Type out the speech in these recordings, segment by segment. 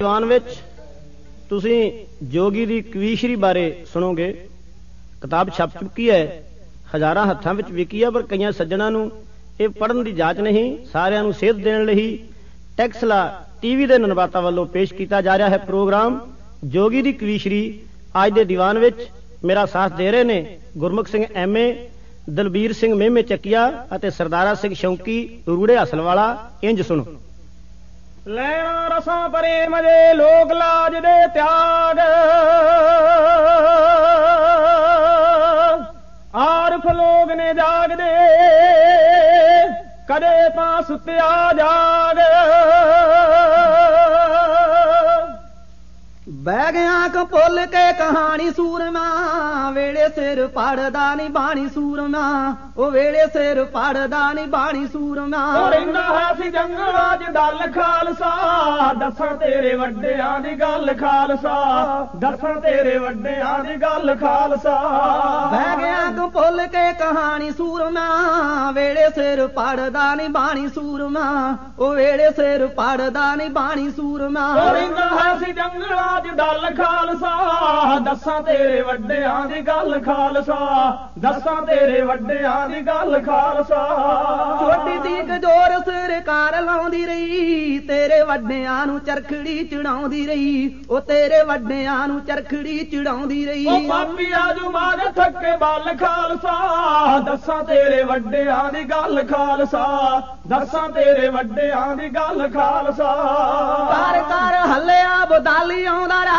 ਦੀਵਾਨ ਵਿੱਚ ਤੁਸੀਂ ਜੋਗੀ ਦੀ ਕਵੀਸ਼ਰੀ ਬਾਰੇ ਸੁਣੋਗੇ। ਕਿਤਾਬ ਛਪ ਚੁੱਕੀ ਹੈ, ਹਜ਼ਾਰਾਂ ਹੱਥਾਂ ਵਿੱਚ ਵਿਕੀ ਹੈ, ਪਰ ਕਈਆਂ ਸੱਜਣਾਂ ਨੂੰ ਇਹ ਪੜ੍ਹਨ ਦੀ ਜਾਚ ਨਹੀਂ। ਸਾਰਿਆਂ ਨੂੰ ਸੇਧ ਦੇਣ ਲਈ ਟੈਕਸਲਾ ਟੀਵੀ ਦੇ ਨਿਰਮਾਤਾ ਵੱਲੋਂ ਪੇਸ਼ ਕੀਤਾ ਜਾ ਰਿਹਾ ਹੈ ਪ੍ਰੋਗਰਾਮ ਜੋਗੀ ਦੀ ਕਵੀਸ਼ਰੀ। ਅੱਜ ਦੇ ਦੀਵਾਨ ਵਿੱਚ ਮੇਰਾ ਸਾਥ ਦੇ ਰਹੇ ਨੇ ਗੁਰਮੁਖ ਸਿੰਘ ਐਮਏ, ਦਲਬੀਰ ਸਿੰਘ ਮਹਿਮੇ ਚੱਕੀਆ ਅਤੇ ਸਰਦਾਰਾ ਸਿੰਘ ਸ਼ੌਂਕੀ ਰੂੜੇ ਹਸਲ ਵਾਲਾ। ਇੰਜ ਸੁਣੋ। ਲੈਣਾ ਰਸਾਂ ਪ੍ਰੇਮ ਦੇ ਲੋਕ ਲਾਜ ਦੇ ਤਿਆਗ, ਆਰਫ ਲੋਗ ਨੇ ਜਾਗਦੇ ਕਦੇ ਤਾਂ ਸੁੱਤਿਆ ਜਾਗ। ਬਹਿ ਗਿਆ ਕ ਭੁੱਲ ਕੇ ਕਹਾਣੀ ਸੂਰਮਾ, ਵੇੜੇ ਸਿਰ ਪੜਦਾ ਨੀ ਬਾਣੀ ਸੂਰਮਾ, ਉਹ ਵੇੜੇ ਸਿਰ ਪੜਦਾ ਨੀ ਬਾਣੀ ਸੂਰਮਾ। ਰਹਿੰਦਾ ਹੈ ਸੀ ਜੰਗਲਾਂ 'ਚ ਦਲ ਖਾਲਸਾ, ਦੱਸਾਂ ਤੇਰੇ ਵੱਡਿਆਂ ਦੀ ਗੱਲ ਖਾਲਸਾ, ਦੱਸਾਂ ਤੇਰੇ ਵੱਡਿਆਂ ਦੀ ਗੱਲ ਖਾਲਸਾ। ਬਹਿ ਗਿਆ ਕ ਭੁੱਲ ਕੇ ਕਹਾਣੀ ਸੂਰਮਾ, ਵੇੜੇ ਸਿਰ ਪੜਦਾ ਨੀ ਬਾਣੀ ਸੂਰਮਾ, ਉਹ ਵੇੜੇ ਸਿਰ ਪੜਦਾ ਨੀ ਬਾਣੀ ਸੂਰਮਾ। ਰਹਿੰਦਾ ਹੈ ਸੀ ਜੰਗਲਾਂ 'ਚ ਦਲ ਖਾਲਸਾ, ਦੱਸਾਂ ਤੇਰੇ ਵੱਡਿਆਂ ਦੀ ਗੱਲ ਖਾਲਸਾ, ਦੱਸਾਂ ਤੇਰੇ ਵੱਡਿਆਂ ਦੀ ਗੱਲ ਖਾਲਸਾ। ਛੋਟੀ ਦੀ ਕਜੋਰ ਸਰਕਾਰ ਲਾਉਂਦੀ ਰਹੀ, ਤੇਰੇ ਵੱਡਿਆਂ ਨੂੰ ਚਰਖੜੀ ਚੜਾਉਂਦੀ ਰਹੀ, ਉਹ ਤੇਰੇ ਵੱਡਿਆਂ ਨੂੰ ਚਰਖੜੀ ਚੜਾਉਂਦੀ ਰਹੀ। ਉਹ ਪਾਪੀ ਆਜੂ ਮਾਰ ਥੱਕੇ ਬਲ ਖਾਲਸਾ, ਦੱਸਾਂ ਤੇਰੇ ਵੱਡਿਆਂ ਦੀ ਗੱਲ ਖਾਲਸਾ, ਦੱਸਾਂ ਤੇਰੇ ਵੱਡਿਆਂ ਦੀ ਗੱਲ ਖਾਲਸਾ। ਕਰ ਕਰ ਹੱਲਿਆ ਬਦਾਲੀ ਆਉਂਦਾ ਰਾ,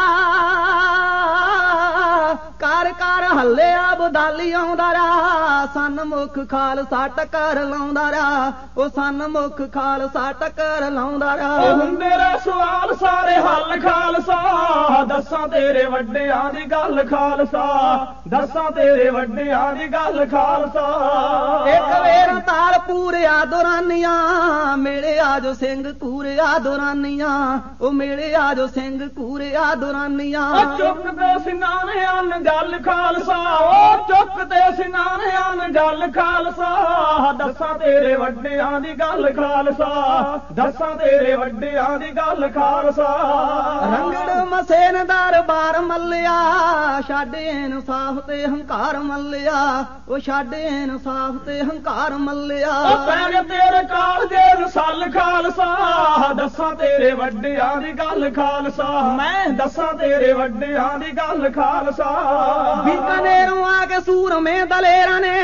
ਕਰ ਕਰ ਹੱਲਿਆ ਬਦਾਲੀ ਆਉਂਦਾ ਰਾ, ਸਨਮੁਖ ਖਾਲਸਾ ਟੱਕਰ ਲਾਉਂਦਾ ਰਾ, ਉਹ ਸਨਮੁਖ ਖਾਲਸਾ ਟੱਕਰ ਲਾਉਂਦਾ ਰਾ। ਹੁੰਦੇ ਰੇ ਸਵਾਲ ਸਾਰੇ ਹੱਲ ਖਾਲਸਾ, ਦੱਸਾਂ ਤੇਰੇ ਵੱਡਿਆਂ ਦੀ ਗੱਲ ਖਾਲਸਾ, ਦੱਸਾਂ ਤੇਰੇ ਵੱਡਿਆਂ ਦੀ ਗੱਲ ਖਾਲਸਾ। ਇੱਕ ਵੇਰ ਤਾਲ ਪੂਰਿਆ ਦੁਰਾਨੀਆਂ, ਮੇਲੇ ਆਜੋ ਸਿੰਘ ਕੂਰਿਆ ਦੁਰਾਨੀਆਂ, ਉਹ ਮੇਲੇ ਆਜੋ ਸਿੰਘ ਕੂਰਿਆ ਦੁਰਾਨੀਆਂ। ਚੁੱਕਦੇ ਸਿੰਘਾਂ ਨੇ ਗੱਲ ਖਾਲਸਾ, ਉਹ ਚੁੱਕਦੇ ਸਿੰਘਾਂ ਨੇ ਗੱਲ ਖਾਲਸਾ, ਦੱਸਾਂ ਤੇਰੇ ਵੱਡਿਆਂ ਦੀ ਗੱਲ ਖਾਲਸਾ, ਦੱਸਾਂ ਤੇਰੇ ਵੱਡਿਆਂ ਦੀ ਗੱਲ ਖਾਲਸਾ। ਰੰਗੜ ਮਸੇਨ ਦਰਬਾਰ ਮੱਲਿਆ, ਛੱਡ ਇਨਸਾਫ ਤੇ ਹੰਕਾਰ ਮੱਲਿਆ, ਉਹ ਛੱਡ ਇਨਸਾਫ ਤੇ ਹੰਕਾਰ ਮੱਲਿਆ। ਪੈਰ ਤੇਰੇ ਕਾਲਜੇ ਰਸਲ ਖਾਲਸਾ, ਦੱਸਾਂ ਤੇਰੇ ਵੱਡਿਆਂ ਦੀ ਗੱਲ ਖਾਲਸਾ, ਮੈਂ ਦੱਸਾਂ ਤੇਰੇ ਵੱਡਿਆਂ ਦੀ ਗੱਲ ਖਾਲਸਾ। ਬੀਕਾਨੇਰੋਂ ਆ ਕੇ ਸੂਰਮੇ ਦਲੇਰਾਂ ਨੇ,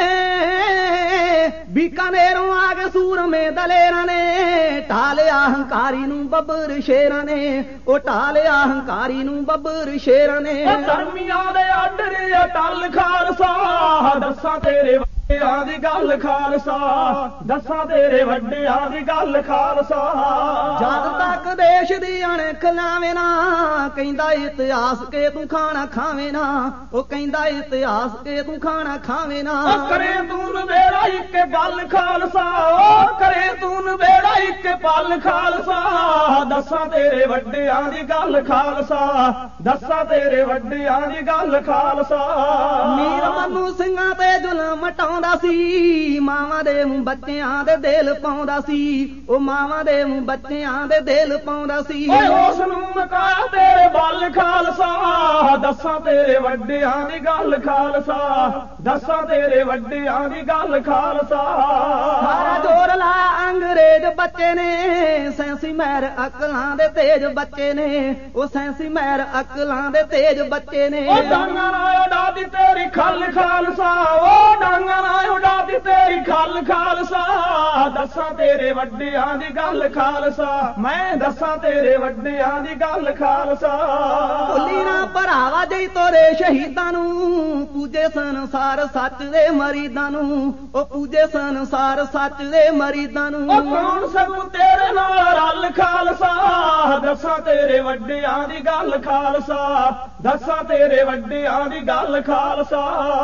ਬੀਕਾਨੇਰੋਂ ਆ ਕੇ ਸੂਰਮੇ ਦਲੇਰਾਂ ਨੇ, ਢਾਲਿਆ ਹੰਕਾਰੀ ਨੂੰ ਬੱਬਰ ਸ਼ੇਰਾਂ ਨੇ, ਉਹ ਢਾਲਿਆ ਹੰਕਾਰੀ ਨੂੰ ਬੱਬਰ ਸ਼ੇਰਾਂ ਨੇ। ਧਰਮੀਆਂ ਦੇ ਆਡਰੇ ਅਟਲ ਖਾਲਸਾ, ਦੱਸਾਂ ਤੇਰੇ ਵੱਡਿਆਂ ਦੀ ਗੱਲ ਖਾਲਸਾ, ਦੱਸਾਂ ਤੇਰੇ ਵੱਡਿਆਂ ਦੀ ਗੱਲ ਖਾਲਸਾ। ਜਦ ਤੱਕ ਦੇਸ਼ ਦੀ ਅਣਖ ਲਾਵੇਂ ਨਾ, ਕਹਿੰਦਾ ਇਤਿਹਾਸ ਕੇ ਤੂੰ ਖਾਣਾ ਖਾਵੇਂ ਨਾ, ਉਹ ਕਹਿੰਦਾ ਇਤਿਹਾਸ ਕੇ ਤੂੰ ਖਾਣਾ ਖਾਵੇਂ ਨਾ। ਕਰੇ ਤੂੰ ਨਵੇੜਾ ਇੱਕ ਗੱਲ ਖਾਲਸਾ, ਉਹ ਕਰੇ ਤੂੰ ਨਵੇੜਾ ਇੱਕ ਪਲ ਖਾਲਸਾ, ਦੱਸਾਂ ਤੇਰੇ ਵੱਡਿਆਂ ਦੀ ਗੱਲ ਖਾਲਸਾ, ਦੱਸਾਂ ਤੇਰੇ ਵੱਡਿਆਂ ਦੀ ਗੱਲ ਖਾਲਸਾ। ਮੀਰ ਮਨੂੰ ਸਿੰਘਾਂ ਤੇ ਜ਼ੁਲਮ ਟਾਉਂਦਾ ਸੀ, ਮਾਵਾਂ ਦੇ ਮੂੰਹ ਬੱਚਿਆਂ ਦੇ ਦਿਲ ਪਾਉਂਦਾ ਸੀ, ਉਹ ਮਾਵਾਂ ਦੇ ਮੂੰਹ ਬੱਚਿਆਂ ਦੇ ਦਿਲ ਪਾਉਂਦਾ ਸੀ। ਓਏ ਉਸ ਨੂੰ ਮਕਾਇਆ ਤੇਰੇ ਬਲ ਖਾਲਸਾ, ਦੱਸਾਂ ਤੇਰੇ ਵੱਡਿਆਂ ਦੀ ਗੱਲ ਖਾਲਸਾ, ਦੱਸਾਂ ਤੇਰੇ ਵੱਡਿਆਂ ਦੀ ਗੱਲ ਖਾਲਸਾ। ਸਾਰਾ ਜੋਰ ਲਾ ਅੰਗਰੇਜ਼ ਬੱਚੇ ਨੇ, ਸੈਂਸੀ ਮਹਿਰ ਅਕਲਾਂ ਦੇ ਤੇਜ ਬੱਚੇ ਨੇ, ਉਹ ਸੈਂਸੀ ਮਹਿਰ ਅਕਲਾਂ ਦੇ ਤੇਜ ਬੱਚੇ ਨੇ। ਉਹ ਡਾਂਗਾਂ ਨਾਲ ਉਡਾਦੀ ਤੇਰੀ ਖੱਲ ਖਾਲਸਾ, ਉਹ ਡਾਂਗਾਂ ਨਾਲ ਉਡਾਦੀ ਤੇਰੀ ਖੱਲ ਖਾਲਸਾ, ਦੱਸਾਂ ਤੇਰੇ ਵੱਡਿਆਂ ਦੀ ਗੱਲ ਖਾਲਸਾ, ਮੈਂ ਦੱਸਾਂ ਤੇਰੇ ਵੱਡਿਆਂ ਦੀ ਗੱਲ ਖਾਲਸਾ। ਭੁੱਲੀ ਨਾ ਭਰਾਵਾ ਜਈ ਤੋਰੇ ਸ਼ਹੀਦਾਂ ਨੂੰ, ਪੂਜੇ ਸੰਸਾਰ ਸੱਚ ਦੇ ਮਰੀਦਾਂ ਨੂੰ, ਉਹ ਪੂਜੇ ਸੰਸਾਰ ਸੱਚ ਦੇ ਮਰੀਦਾਂ ਨੂੰ। ਉਹ ਕੌਣ ਸਭ ਤੇਰੇ ਨਾਲ ਰਲ ਖਾਲਸਾ, ਦੱਸਾਂ ਤੇਰੇ ਵੱਡਿਆਂ ਦੀ ਗੱਲ ਖਾਲਸਾ, ਦੱਸਾਂ ਤੇਰੇ ਵੱਡਿਆਂ ਦੀ ਗੱਲ ਖਾਲਸਾ।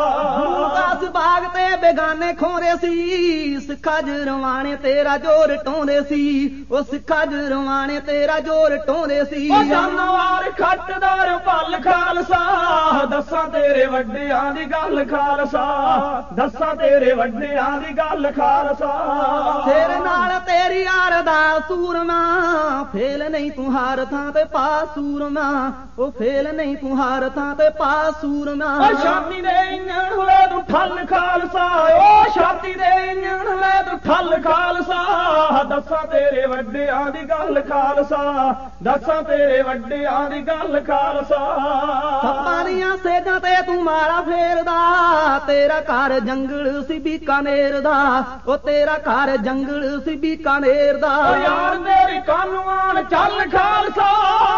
ਦਸ ਬਾਗ ਤੇ ਬੇਗਾਨੇ ਖੋਰੇ ਸੀ, ਸਿੱਖਾਂ ਜਰਵਾਣੇ ਤੇਰਾ ਜੋਰ ਟਾਉਂਦੇ ਸੀ, ਉਹ ਸਿੱਖਾਂ ਜਰਵਾਣੇ ਤੇਰਾ ਜੋਰ ਟਾਉਂਦੇ ਸੀ। ਉਹ ਜਾਨਵਾਰ ਖੱਟਦਾਰ ਭਲ ਖਾਲਸਾ, ਦੱਸਾਂ ਤੇਰੇ ਵੱਡਿਆਂ ਦੀ ਗੱਲ ਖਾਲਸਾ, ਦੱਸਾਂ ਤੇਰੇ ਵੱਡਿਆਂ ਦੀ ਗੱਲ ਖਾਲਸਾ। ਤੇਰੇ ਨਾਲ ਤੇਰੀ ਯਾਰ ਦਾ ਸੂਰਮਾ, ਫੇਲ ਨਹੀਂ ਤੂੰ ਹਾਰ ਥਾਂ ਤੇ ਪਾ ਸੂਰਮਾ, ਉਹ ਫੇਲ ਨਹੀਂ ਤੂੰ ਹਾਰ ਥਾਂ ਤੇ ਪਾ ਸੂਰਮਾ। ਓ ਛਾਤੀ ਦੇ ਇੰਜਣ ਲੈ ਤੂੰ ਠੱਲ ਖਾਲਸਾ, ਓ ਛਾਤੀ ਦੇ ਇੰਜਣ ਲੈ ਤੂੰ ਠੱਲ ਖਾਲਸਾ। ਦੱਸਾਂ ਤੇਰੇ ਵੱਡਿਆਂ ਦੀ ਗੱਲ ਖਾਲਸਾ, ਦੱਸਾਂ ਤੇਰੇ ਵੱਡਿਆਂ ਦੀ ਗੱਲ ਖਾਲਸਾ। ਸੱਪਾਂ ਦੀਆਂ ਸੇਜਾਂ ਤੇ ਤੂੰ ਮਾਰਾ ਫੇਰਦਾ, ਤੇਰਾ ਘਰ ਜੰਗਲ ਸੀ ਬੀਕਾਨੇਰ ਦਾ, ਉਹ ਤੇਰਾ ਘਰ ਜੰਗਲ ਸੀ ਬੀਕਾਨੇਰ ਦਾ। ਓ ਯਾਰ ਤੇਰੀ ਕਾਨੂੰਨ ਚੱਲ ਖਾਲਸਾ,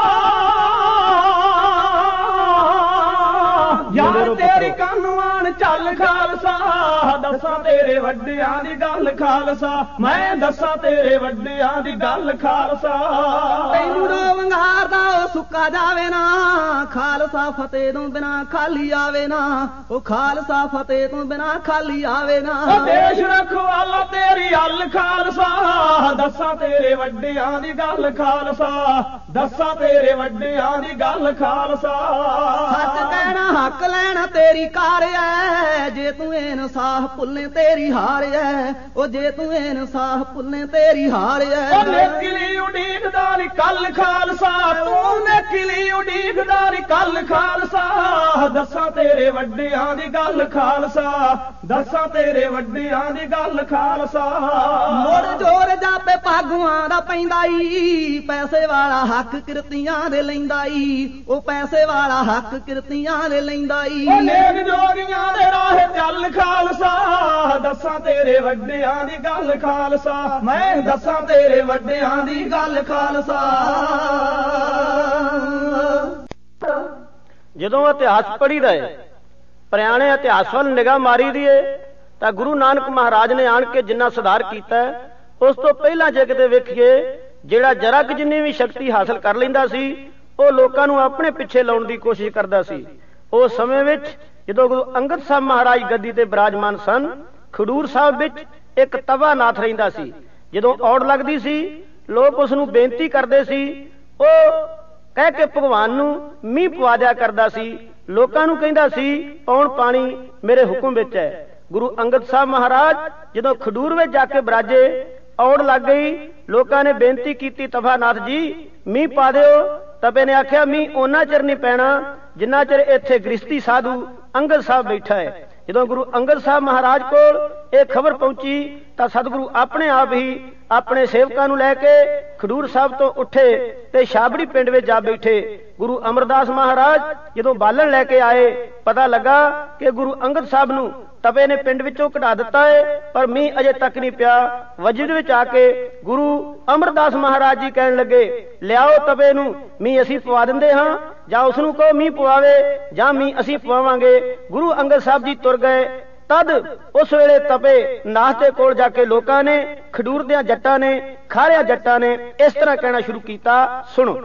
ਯਾਰ ਤੇਰੀ ਕਾਨੂੰਨ ਚੱਲ ਖਾਲਸਾ। ਦੱਸਾਂ ਤੇਰੇ ਵੱਡਿਆਂ ਦੀ ਗੱਲ ਖਾਲਸਾ, ਮੈਂ ਦੱਸਾਂ ਤੇਰੇ ਵੱਡਿਆਂ ਦੀ ਗੱਲ ਖਾਲਸਾ। ਤੈਨੂੰ ਰੋ ਵੰਗਾਰਦਾ ਉਹ ਸੁੱਕਾ ਜਾਵੇ ਨਾ, ਖਾਲਸਾ ਫਤਿਹ ਤੋਂ ਬਿਨਾ ਖਾਲੀ ਆਵੇ ਨਾ, ਉਹ ਖਾਲਸਾ ਫਤਿਹ ਤੋਂ ਬਿਨਾ ਖਾਲੀ ਆਵੇ ਨਾ। ਉਹ ਦੇਸ਼ ਰਖਵਾਲਾ ਤੇਰੀ ਹੱਲ ਖਾਲਸਾ, ਦੱਸਾਂ ਤੇਰੇ ਵੱਡਿਆਂ ਦੀ ਗੱਲ ਖਾਲਸਾ, ਦੱਸਾਂ ਤੇਰੇ ਵੱਡਿਆਂ ਦੀ ਗੱਲ ਖਾਲਸਾ। ਸੱਚ ਕਹਿਣਾ ਹੱਕ ਲੈਣਾ ਤੇਰੀ ਕਾਰ ਐ, ਜੇ ਤੂੰ ਇਨਸਾਫ ਭੁੱਲੇ ਤੇਰੀ ਹਾਰ ਐ, ਉਹ ਜੇ ਤੂੰ ਇਨਸਾਫ ਭੁੱਲੇ ਤੇਰੀ ਹਾਰ ਐ। ਉਹ ਨੇਕੀ ਲਈ ਉਡੀਕਦਾ ਨੀ ਕੱਲ ਖਾਲਸਾ, ਤੂੰ ਨੇਕੀ ਲਈ ਉਡੀਕਦਾ ਨੀ ਕੱਲ ਖਾਲਸਾ। ਦੱਸਾਂ ਤੇਰੇ ਵੱਡਿਆਂ ਦੀ ਗੱਲ ਖਾਲਸਾ, ਦੱਸਾਂ ਤੇਰੇ ਵੱਡਿਆਂ ਦੀ ਗੱਲ ਖਾਲਸਾ। ਮੋੜ ਜੋਰ ਜਾਪੇ ਭਾਗੂਆਂ ਦਾ ਪੈਂਦਾ ਈ, ਪੈਸੇ ਵਾਲਾ ਹੱਕ ਕਿਰਤੀਆਂ ਦੇ ਲੈਂਦਾ ਈ, ਉਹ ਪੈਸੇ ਵਾਲਾ ਹੱਕ ਕਿਰਤੀਆਂ ਦੇ ਲੈਂਦਾ ਈ। ਉਹ ਨੇਕ ਜੋਗੀਆਂ ਦੇ ਰਾਹ ਚੱਲ ਖਾਲਸਾ, ਦੱਸਾਂ ਤੇਰੇ ਵੱਡਿਆਂ ਦੀ ਗੱਲ ਖਾਲਸਾ, ਮੈਂ ਦੱਸਾਂ ਤੇਰੇ ਵੱਡਿਆਂ ਦੀ ਗੱਲ ਖਾਲਸਾ। ਜਦੋਂ ਇਤਿਹਾਸ ਪੜ੍ਹੀਦਾ ਏ, ਪੁਰਾਣੇ ਇਤਿਹਾਸ ਵੱਲ ਨਿਗਾਹ ਮਾਰੀ ਦੀ ਏ, ਤਾਂ ਗੁਰੂ ਨਾਨਕ ਮਹਾਰਾਜ ਨੇ ਆਣ ਕੇ ਜਿੰਨਾ ਸੁਧਾਰ ਕੀਤਾ, ਉਸ ਤੋਂ ਪਹਿਲਾਂ ਜੇ ਕਿਤੇ ਵੇਖੀਏ, ਜਿਹੜਾ ਜਰਾ ਕੁ ਜਿੰਨੀ ਵੀ ਸ਼ਕਤੀ ਹਾਸਲ ਕਰ ਲੈਂਦਾ ਸੀ, ਉਹ ਲੋਕਾਂ ਨੂੰ ਆਪਣੇ ਪਿੱਛੇ ਲਾਉਣ ਦੀ ਕੋਸ਼ਿਸ਼ ਕਰਦਾ ਸੀ। ਉਸ ਸਮੇਂ ਵਿੱਚ ਜਦੋਂ ਗੁਰੂ ਅੰਗਦ ਸਾਹਿਬ ਮਹਾਰਾਜ ਗੱਦੀ ਤੇ ਬਿਰਾਜਮਾਨ ਸਨ, ਖਡੂਰ ਸਾਹਿਬ ਵਿੱਚ ਇੱਕ ਤਵਾ ਨਾਥ ਰਹਿੰਦਾ ਸੀ। ਜਦੋਂ ਔੜ ਲੱਗਦੀ ਸੀ, ਲੋਕ ਉਸ ਨੂੰ ਬੇਨਤੀ ਕਰਦੇ ਸੀ, ਉਹ ਕਹਿ ਕੇ ਭਗਵਾਨ ਨੂੰ ਮੀਂਹ ਪਵਾ ਦਿਆ ਕਰਦਾ ਸੀ। ਲੋਕਾਂ ਨੂੰ ਕਹਿੰਦਾ ਸੀ, ਪੌਣ ਪਾਣੀ ਮੇਰੇ ਹੁਕਮ ਵਿੱਚ ਹੈ। ਗੁਰੂ ਅੰਗਦ ਸਾਹਿਬ ਮਹਾਰਾਜ ਜਦੋਂ ਖਡੂਰ ਵਿੱਚ ਜਾ ਕੇ ਬਿਰਾਜੇ, ਔੜ ਲੱਗ ਗਈ, ਲੋਕਾਂ ਨੇ ਬੇਨਤੀ ਕੀਤੀ, ਤਵਾਨਾਥ ਜੀ ਮੀਂਹ ਪਾ ਦਿਓ। ਤਪੇ ਨੇ ਆਖਿਆ, ਮੀਂਹ ਉਹਨਾਂ ਚਿਰ ਨਹੀਂ ਪੈਣਾ ਜਿੰਨਾ ਚਿਰ ਇੱਥੇ ਗ੍ਰਸਤੀ ਸਾਧੂ ਅੰਗਦ ਸਾਹਿਬ ਬੈਠਾ ਹੈ। ਜਦੋਂ ਗੁਰੂ ਅੰਗਦ ਸਾਹਿਬ ਮਹਾਰਾਜ ਕੋਲ ਇਹ ਖਬਰ ਪਹੁੰਚੀ, ਤਾਂ ਸਤਿਗੁਰੂ ਆਪਣੇ ਆਪ ਹੀ ਆਪਣੇ ਸੇਵਕਾਂ ਨੂੰ ਲੈ ਕੇ ਖਡੂਰ ਸਾਹਿਬ ਤੋਂ ਉੱਠੇ ਤੇ ਛਾਬੜੀ ਪਿੰਡ ਵਿੱਚ ਜਾ ਬੈਠੇ। ਗੁਰੂ ਅਮਰਦਾਸ ਮਹਾਰਾਜ ਜਦੋਂ ਬਾਲਣ ਲੈ ਕੇ ਆਏ, ਪਤਾ ਲੱਗਾ ਕਿ ਗੁਰੂ ਅੰਗਦ ਸਾਹਿਬ ਨੂੰ ਤਪੇ ਨੇ ਪਿੰਡ ਵਿੱਚੋਂ ਕਢਾ ਦਿੱਤਾ ਹੈ, ਪਰ ਮੀਂਹ ਅਜੇ ਤੱਕ ਨਹੀਂ ਪਿਆ। ਵਜਦ ਵਿੱਚ ਆ ਕੇ ਗੁਰੂ ਅਮਰਦਾਸ ਮਹਾਰਾਜ ਜੀ ਕਹਿਣ ਲੱਗੇ, ਲਿਆਓ ਤਪੇ ਨੂੰ, ਮੀਂਹ ਅਸੀਂ ਪਵਾ ਦਿੰਦੇ ਹਾਂ, ਜਾਂ ਉਸ ਨੂੰ ਕਹੋ ਮੀਂਹ ਪਵਾਵੇ, ਜਾਂ ਮੀਂਹ ਅਸੀਂ ਪਵਾਵਾਂਗੇ। ਗੁਰੂ ਅੰਗਦ ਸਾਹਿਬ ਜੀ ਤੁਰ ਗਏ। ਤਦ ਉਸ ਵੇਲੇ ਤਪੇ ਨਾਥ ਦੇ ਕੋਲ ਜਾ ਕੇ ਲੋਕਾਂ ਨੇ, ਖਡੂਰ ਦਿਆਂ ਜੱਟਾਂ ਨੇ, ਖਾਰਿਆ ਜੱਟਾਂ ਨੇ ਇਸ ਤਰ੍ਹਾਂ ਕਹਿਣਾ ਸ਼ੁਰੂ ਕੀਤਾ, ਸੁਣੋ।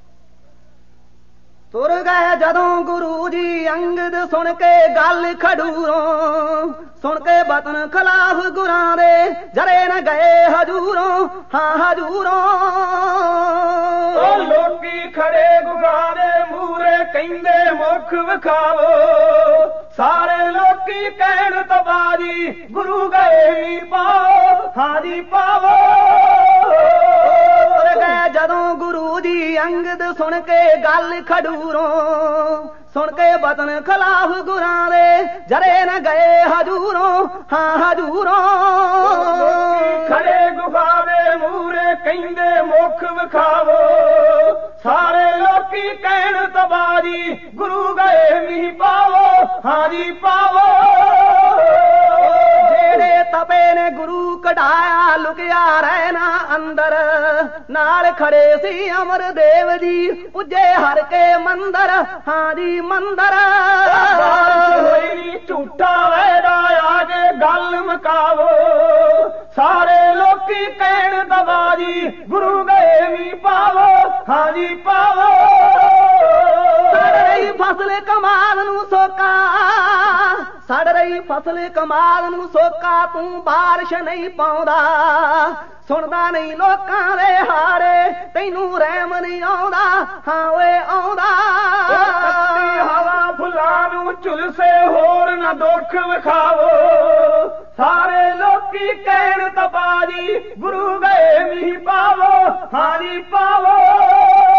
ਤੁਰ ਗਏ ਜਦੋਂ ਗੁਰੂ ਜੀ ਅੰਗਦ, ਸੁਣ ਕੇ ਗੱਲ ਖਡੂਰੋਂ, ਸੁਣ ਕੇ ਵਤਨ ਖਿਲਾਫ ਗੁਰਾਂ ਦੇ, ਜਰੇ ਨਾ ਗਏ ਹਜੂਰੋਂ, ਹਾਂ ਹਜੂਰੋਂ। ਉਹ ਲੋਕੀ ਖੜੇ ਗੁਬਾਰੇ ਮੂਰੇ ਕਹਿੰਦੇ ਮੁਖ ਵਿਖਾਵੋ, ਸਾਰੇ ਲੋਕੀ ਕਹਿਣ ਤਬਾਜੀ ਗੁਰੂ ਗਏ ਵੀ ਪਾਓ, ਹਾਜੀ ਪਾਵੋ। ਤੁਰ ਗਏ ਜਦੋਂ ਗੁਰੂ ਜੀ ਅੰਗਦ, ਸੁਣ ਕੇ ਗੱਲ ਖਡੂਰੋਂ, ਸੁਣ ਕੇ ਵਤਨ ਖਿਲਾਫ ਗੁਰਾਂ ਦੇ, ਜਰੇ ਨਾ ਗਏ ਹਜੂਰੋਂ, ਹਾਂ ਹਜੂਰੋਂ। ਖੜੇ ਗੁਬਾਰੇ ਮੂਰੇ ਕਹਿੰਦੇ ਮੁਖ ਵਿਖਾਵੋ, ਸਾਰੇ ਲੋਕੀ ਕਹਿਣ ਤਬਾਜੀ ਗੁਰੂ ਗਏ ਵੀ ਪਾਵੋ, ਹਾਜੀ ਪਾਵੋ। ਜਿਹੜੇ ਤਪੇ ਨੇ ਗੁਰੂ ਕਢਾਇਆ, ਲੁਕਿਆ ਰਹਿਣਾ ਅੰਦਰ, ਨਾਲ ਖੜੇ ਸੀ ਅਮਰਦੇਵ ਜੀ, ਪੁੱਜੇ ਹਰ ਕੇ ਮੰਦਰ, ਹਾਂਜੀ ਮੰਦਰ। ਹੋਈ ਨੀ ਝੂਠਾ ਵੈਦਾ ਆ ਕੇ ਗੱਲ ਮੁਕਾਵੋ, ਸਾਰੇ ਲੋਕੀ ਕਹਿਣ ਤਬਾਜੀ ਗੁਰੂ ਗਏ ਵੀ ਪਾਵੋ, ਹਾਂਜੀ ਪਾਵੋ। ਸੜ ਰਹੀ ਫਸਲ ਕਮਾਲ ਨੂੰ ਸੋਕਾ, ਸੜ ਰਹੀ ਫਸਲ ਕਮਾਲ ਨੂੰ ਸੋਕਾ, ਤੂੰ ਬਾਰਿਸ਼ ਨਹੀਂ ਪਾਉਂਦਾ, ਸੁਣਦਾ ਨਹੀਂ ਲੋਕਾਂ ਦੇ ਹਾਰੇ, ਤੈਨੂੰ ਰਹਿਮ ਨਹੀਂ ਆਉਂਦਾ, ਹਾਂ ਓਏ ਆਉਂਦਾ। ਹਵਾ ਫੁੱਲਾਂ ਨੂੰ ਝੁਲਸੇ, ਹੋਰ ਨਾ ਦੁੱਖ ਵਿਖਾਵੋ, ਸਾਰੇ ਲੋਕੀ ਕਹਿਣ ਤਬਾਜੀ ਗੁਰੂ ਗਏ ਵੀ ਪਾਵੋ, ਹਾਂਜੀ ਪਾਵੋ।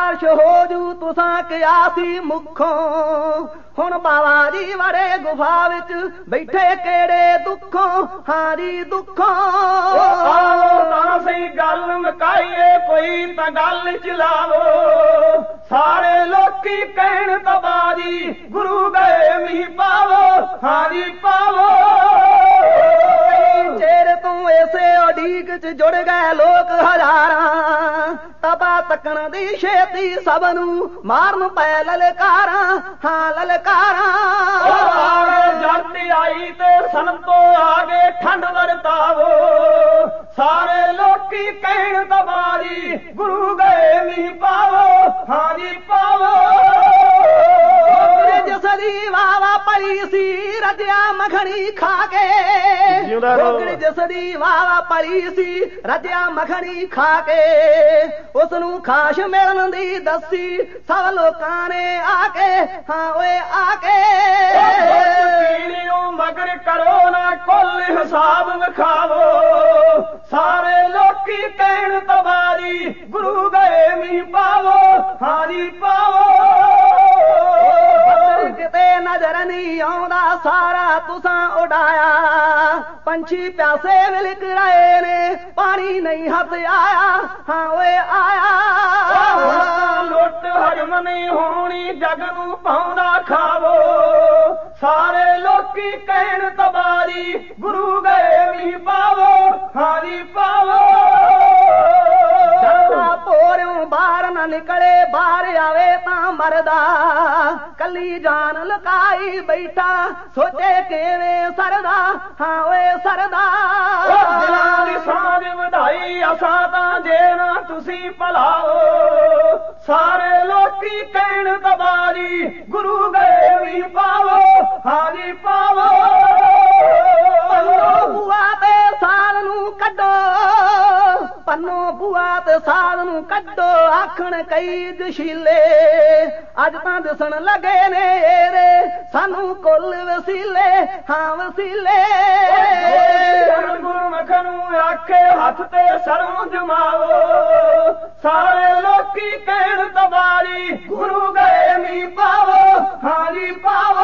ਬਾਰਿਸ਼ ਹੋ ਜੂ ਤੁਸਾਂ ਕਿਹਾ ਸੀ ਮੁੱਖੋਂ ਹੁਣ ਬਾਬਾ ਜੀ ਵੜੇ ਗੁਫਾ ਵਿੱਚ ਬੈਠੇ ਕਿਹੜੇ ਦੁੱਖੋਂ ਹਾਂ ਜੀ ਦੁੱਖੋਂ ਆਓ ਤਾਂ ਸਹੀ ਗੱਲ ਮੁਕਾਈਏ ਕੋਈ ਤਾਂ ਗੱਲ ਚਲਾਵੋ ਸਾਰੇ ਲੋਕੀ ਕਹਿਣ ਤਬਾਜੀ ਗੁਰੂ ਗਏ ਮੀਂਹ ਪਾਵੋ ਹਾਂ ਜੀ ਪਾਵੋ ਚਿਰ ਤੂੰ ਇਸੇ ਉਡੀਕ ਚ ਜੁੜ ਗਏ ਲੋਕ ਹਜ਼ਾਰਾਂ ਤਬਾ ਤੱਕਣ ਦੀ ਛੇਤੀ ਸਭ ਨੂੰ ਮਾਰਨ ਪੈ ਲਲਕਾਰਾਂ ਹਾਂ ਲਲਕਾਰਾਂ ਆਗੇ ਜਰਤੀ ਆਈ ਤੇ ਸੰਤੋ ਆਗੇ ਠੰਡ ਵਰਤਾਵੋ ਸਾਰੇ ਲੋਕੀ ਕਹਿਣ ਤਬਾਜੀ ਗੁਰੂ ਗਏ ਮੀਂਹ ਪਾਵੋ ਹਾਂ ਜੀ ਪਾਵੋ ਜਿਸ ਦੀ ਵਾਵਾ ਪਈ ਸੀ ਰਜਿਆ ਮੱਖਣੀ ਖਾ ਕੇ ਜਿਸ ਦੀ ਵਾਵਾ ਪਈ ਸੀ ਰਜਿਆ ਮੱਖਣੀ ਖਾ ਕੇ ਉਸ ਨੂੰ ਖਾਸ਼ ਮਿਲਣ ਦੀ ਦੱਸੀ ਸਭ ਲੋਕਾਂ ਨੇ ਆ ਕੇ ਹਾਂ ਓਏ ਆ ਕੇ ਪੀਣਿਓ ਮਗਰ ਕਰੋ ਨਾ ਕੁੱਲ ਹਿਸਾਬ ਵਿਖਾਵੋ ਸਾਰੇ ਲੋਕੀ ਕਹਿਣ ਤਬਾਰੀ ਗੁਰੂ ਗਏ ਮੀਂਹ ਪਾਵੋ ਹਾਂ ਜੀ ਪਾਵੋ ਕਿਤੇ ਨਜ਼ਰ ਨਹੀਂ ਆਉਂਦਾ ਸਾਰਾ ਤੁਸਾਂ ਉਡਾਇਆ ਪੰਛੀ ਪਿਆਸੇ ਵਿਲਕ ਰਹੇ ਨੇ ਪਾਣੀ ਨਹੀਂ ਹੱਥ ਆਇਆ ਹਾਂ ਓਏ ਆਇਆ ਲੁੱਟ ਹਜਮ ਨਹੀਂ ਹੋਣੀ ਜਗ ਨੂੰ ਪਾਉਂਦਾ ਖਾਵੋ ਸਾਰੇ ਲੋਕੀ ਕਹਿਣ ਤਬਾਰੀ ਗੁਰੂ ਗਏ ਮੀਂਹ ਪਾਵੋ ਹਾਂ ਜੀ ਪਾਵੋ ਭੋਰਿਓਂ ਬਾਹਰ ਨਾ ਨਿਕਲੇ ਬਾਹਰ ਆਵੇ ਤਾਂ ਮਰਦਾ ਕੱਲੀ ਜਾਨ ਲੁਕਾਈ ਬੈਠਾ ਸੋਚੇ ਕਿਵੇਂ ਸਰਦਾ ਹਾਂ ਓਏ ਸਰਦਾ ਦਿਲਾਂ ਦੀ ਸਾਂਝ ਵਧਾਈ ਅਸਾਂ ਤਾਂ ਜੇ ਨਾ ਤੁਸੀਂ ਭਲਾਓ ਸਾਰੇ ਲੋਕੀ ਕਹਿਣ ਤਬਾਰੀ ਗੁਰੂ ਗਏ ਵੀ ਪਾਵੋ ਹਾਂ ਜੀ ਪਾਵੋ ਪੰਨੋ ਬੁਆ ਤੇ ਸਾਲ ਨੂੰ ਕੱਢੋ ਪੰਨੋ ਬੁਆ ਤੇ ਸਾਲ ਨੂੰ ਕੱਢੋ ਆਖਣ ਕਈ ਜਸ਼ੀਲੇ ਅੱਜ ਤਾਂ ਦਿਸਣ ਲੱਗੇ ਨੇ ਏਰੇ ਸਾਨੂੰ ਕੁੱਲ ਵਸੀਲੇ ਹਾਂ ਵਸੀਲੇ ਗੁਰਮੁਖ ਨੂੰ ਆਖੇ ਹੱਥ ਤੇ ਸਰੋਂ ਜਮਾਵੋ ਸਾਰੇ ਲੋਕੀ ਕਹਿਣ ਤਬਾਰੀ ਗੁਰੂ ਗਏ ਮੀਂਹ ਪਾਵੋ ਹਾਂ ਜੀ ਪਾਵੋ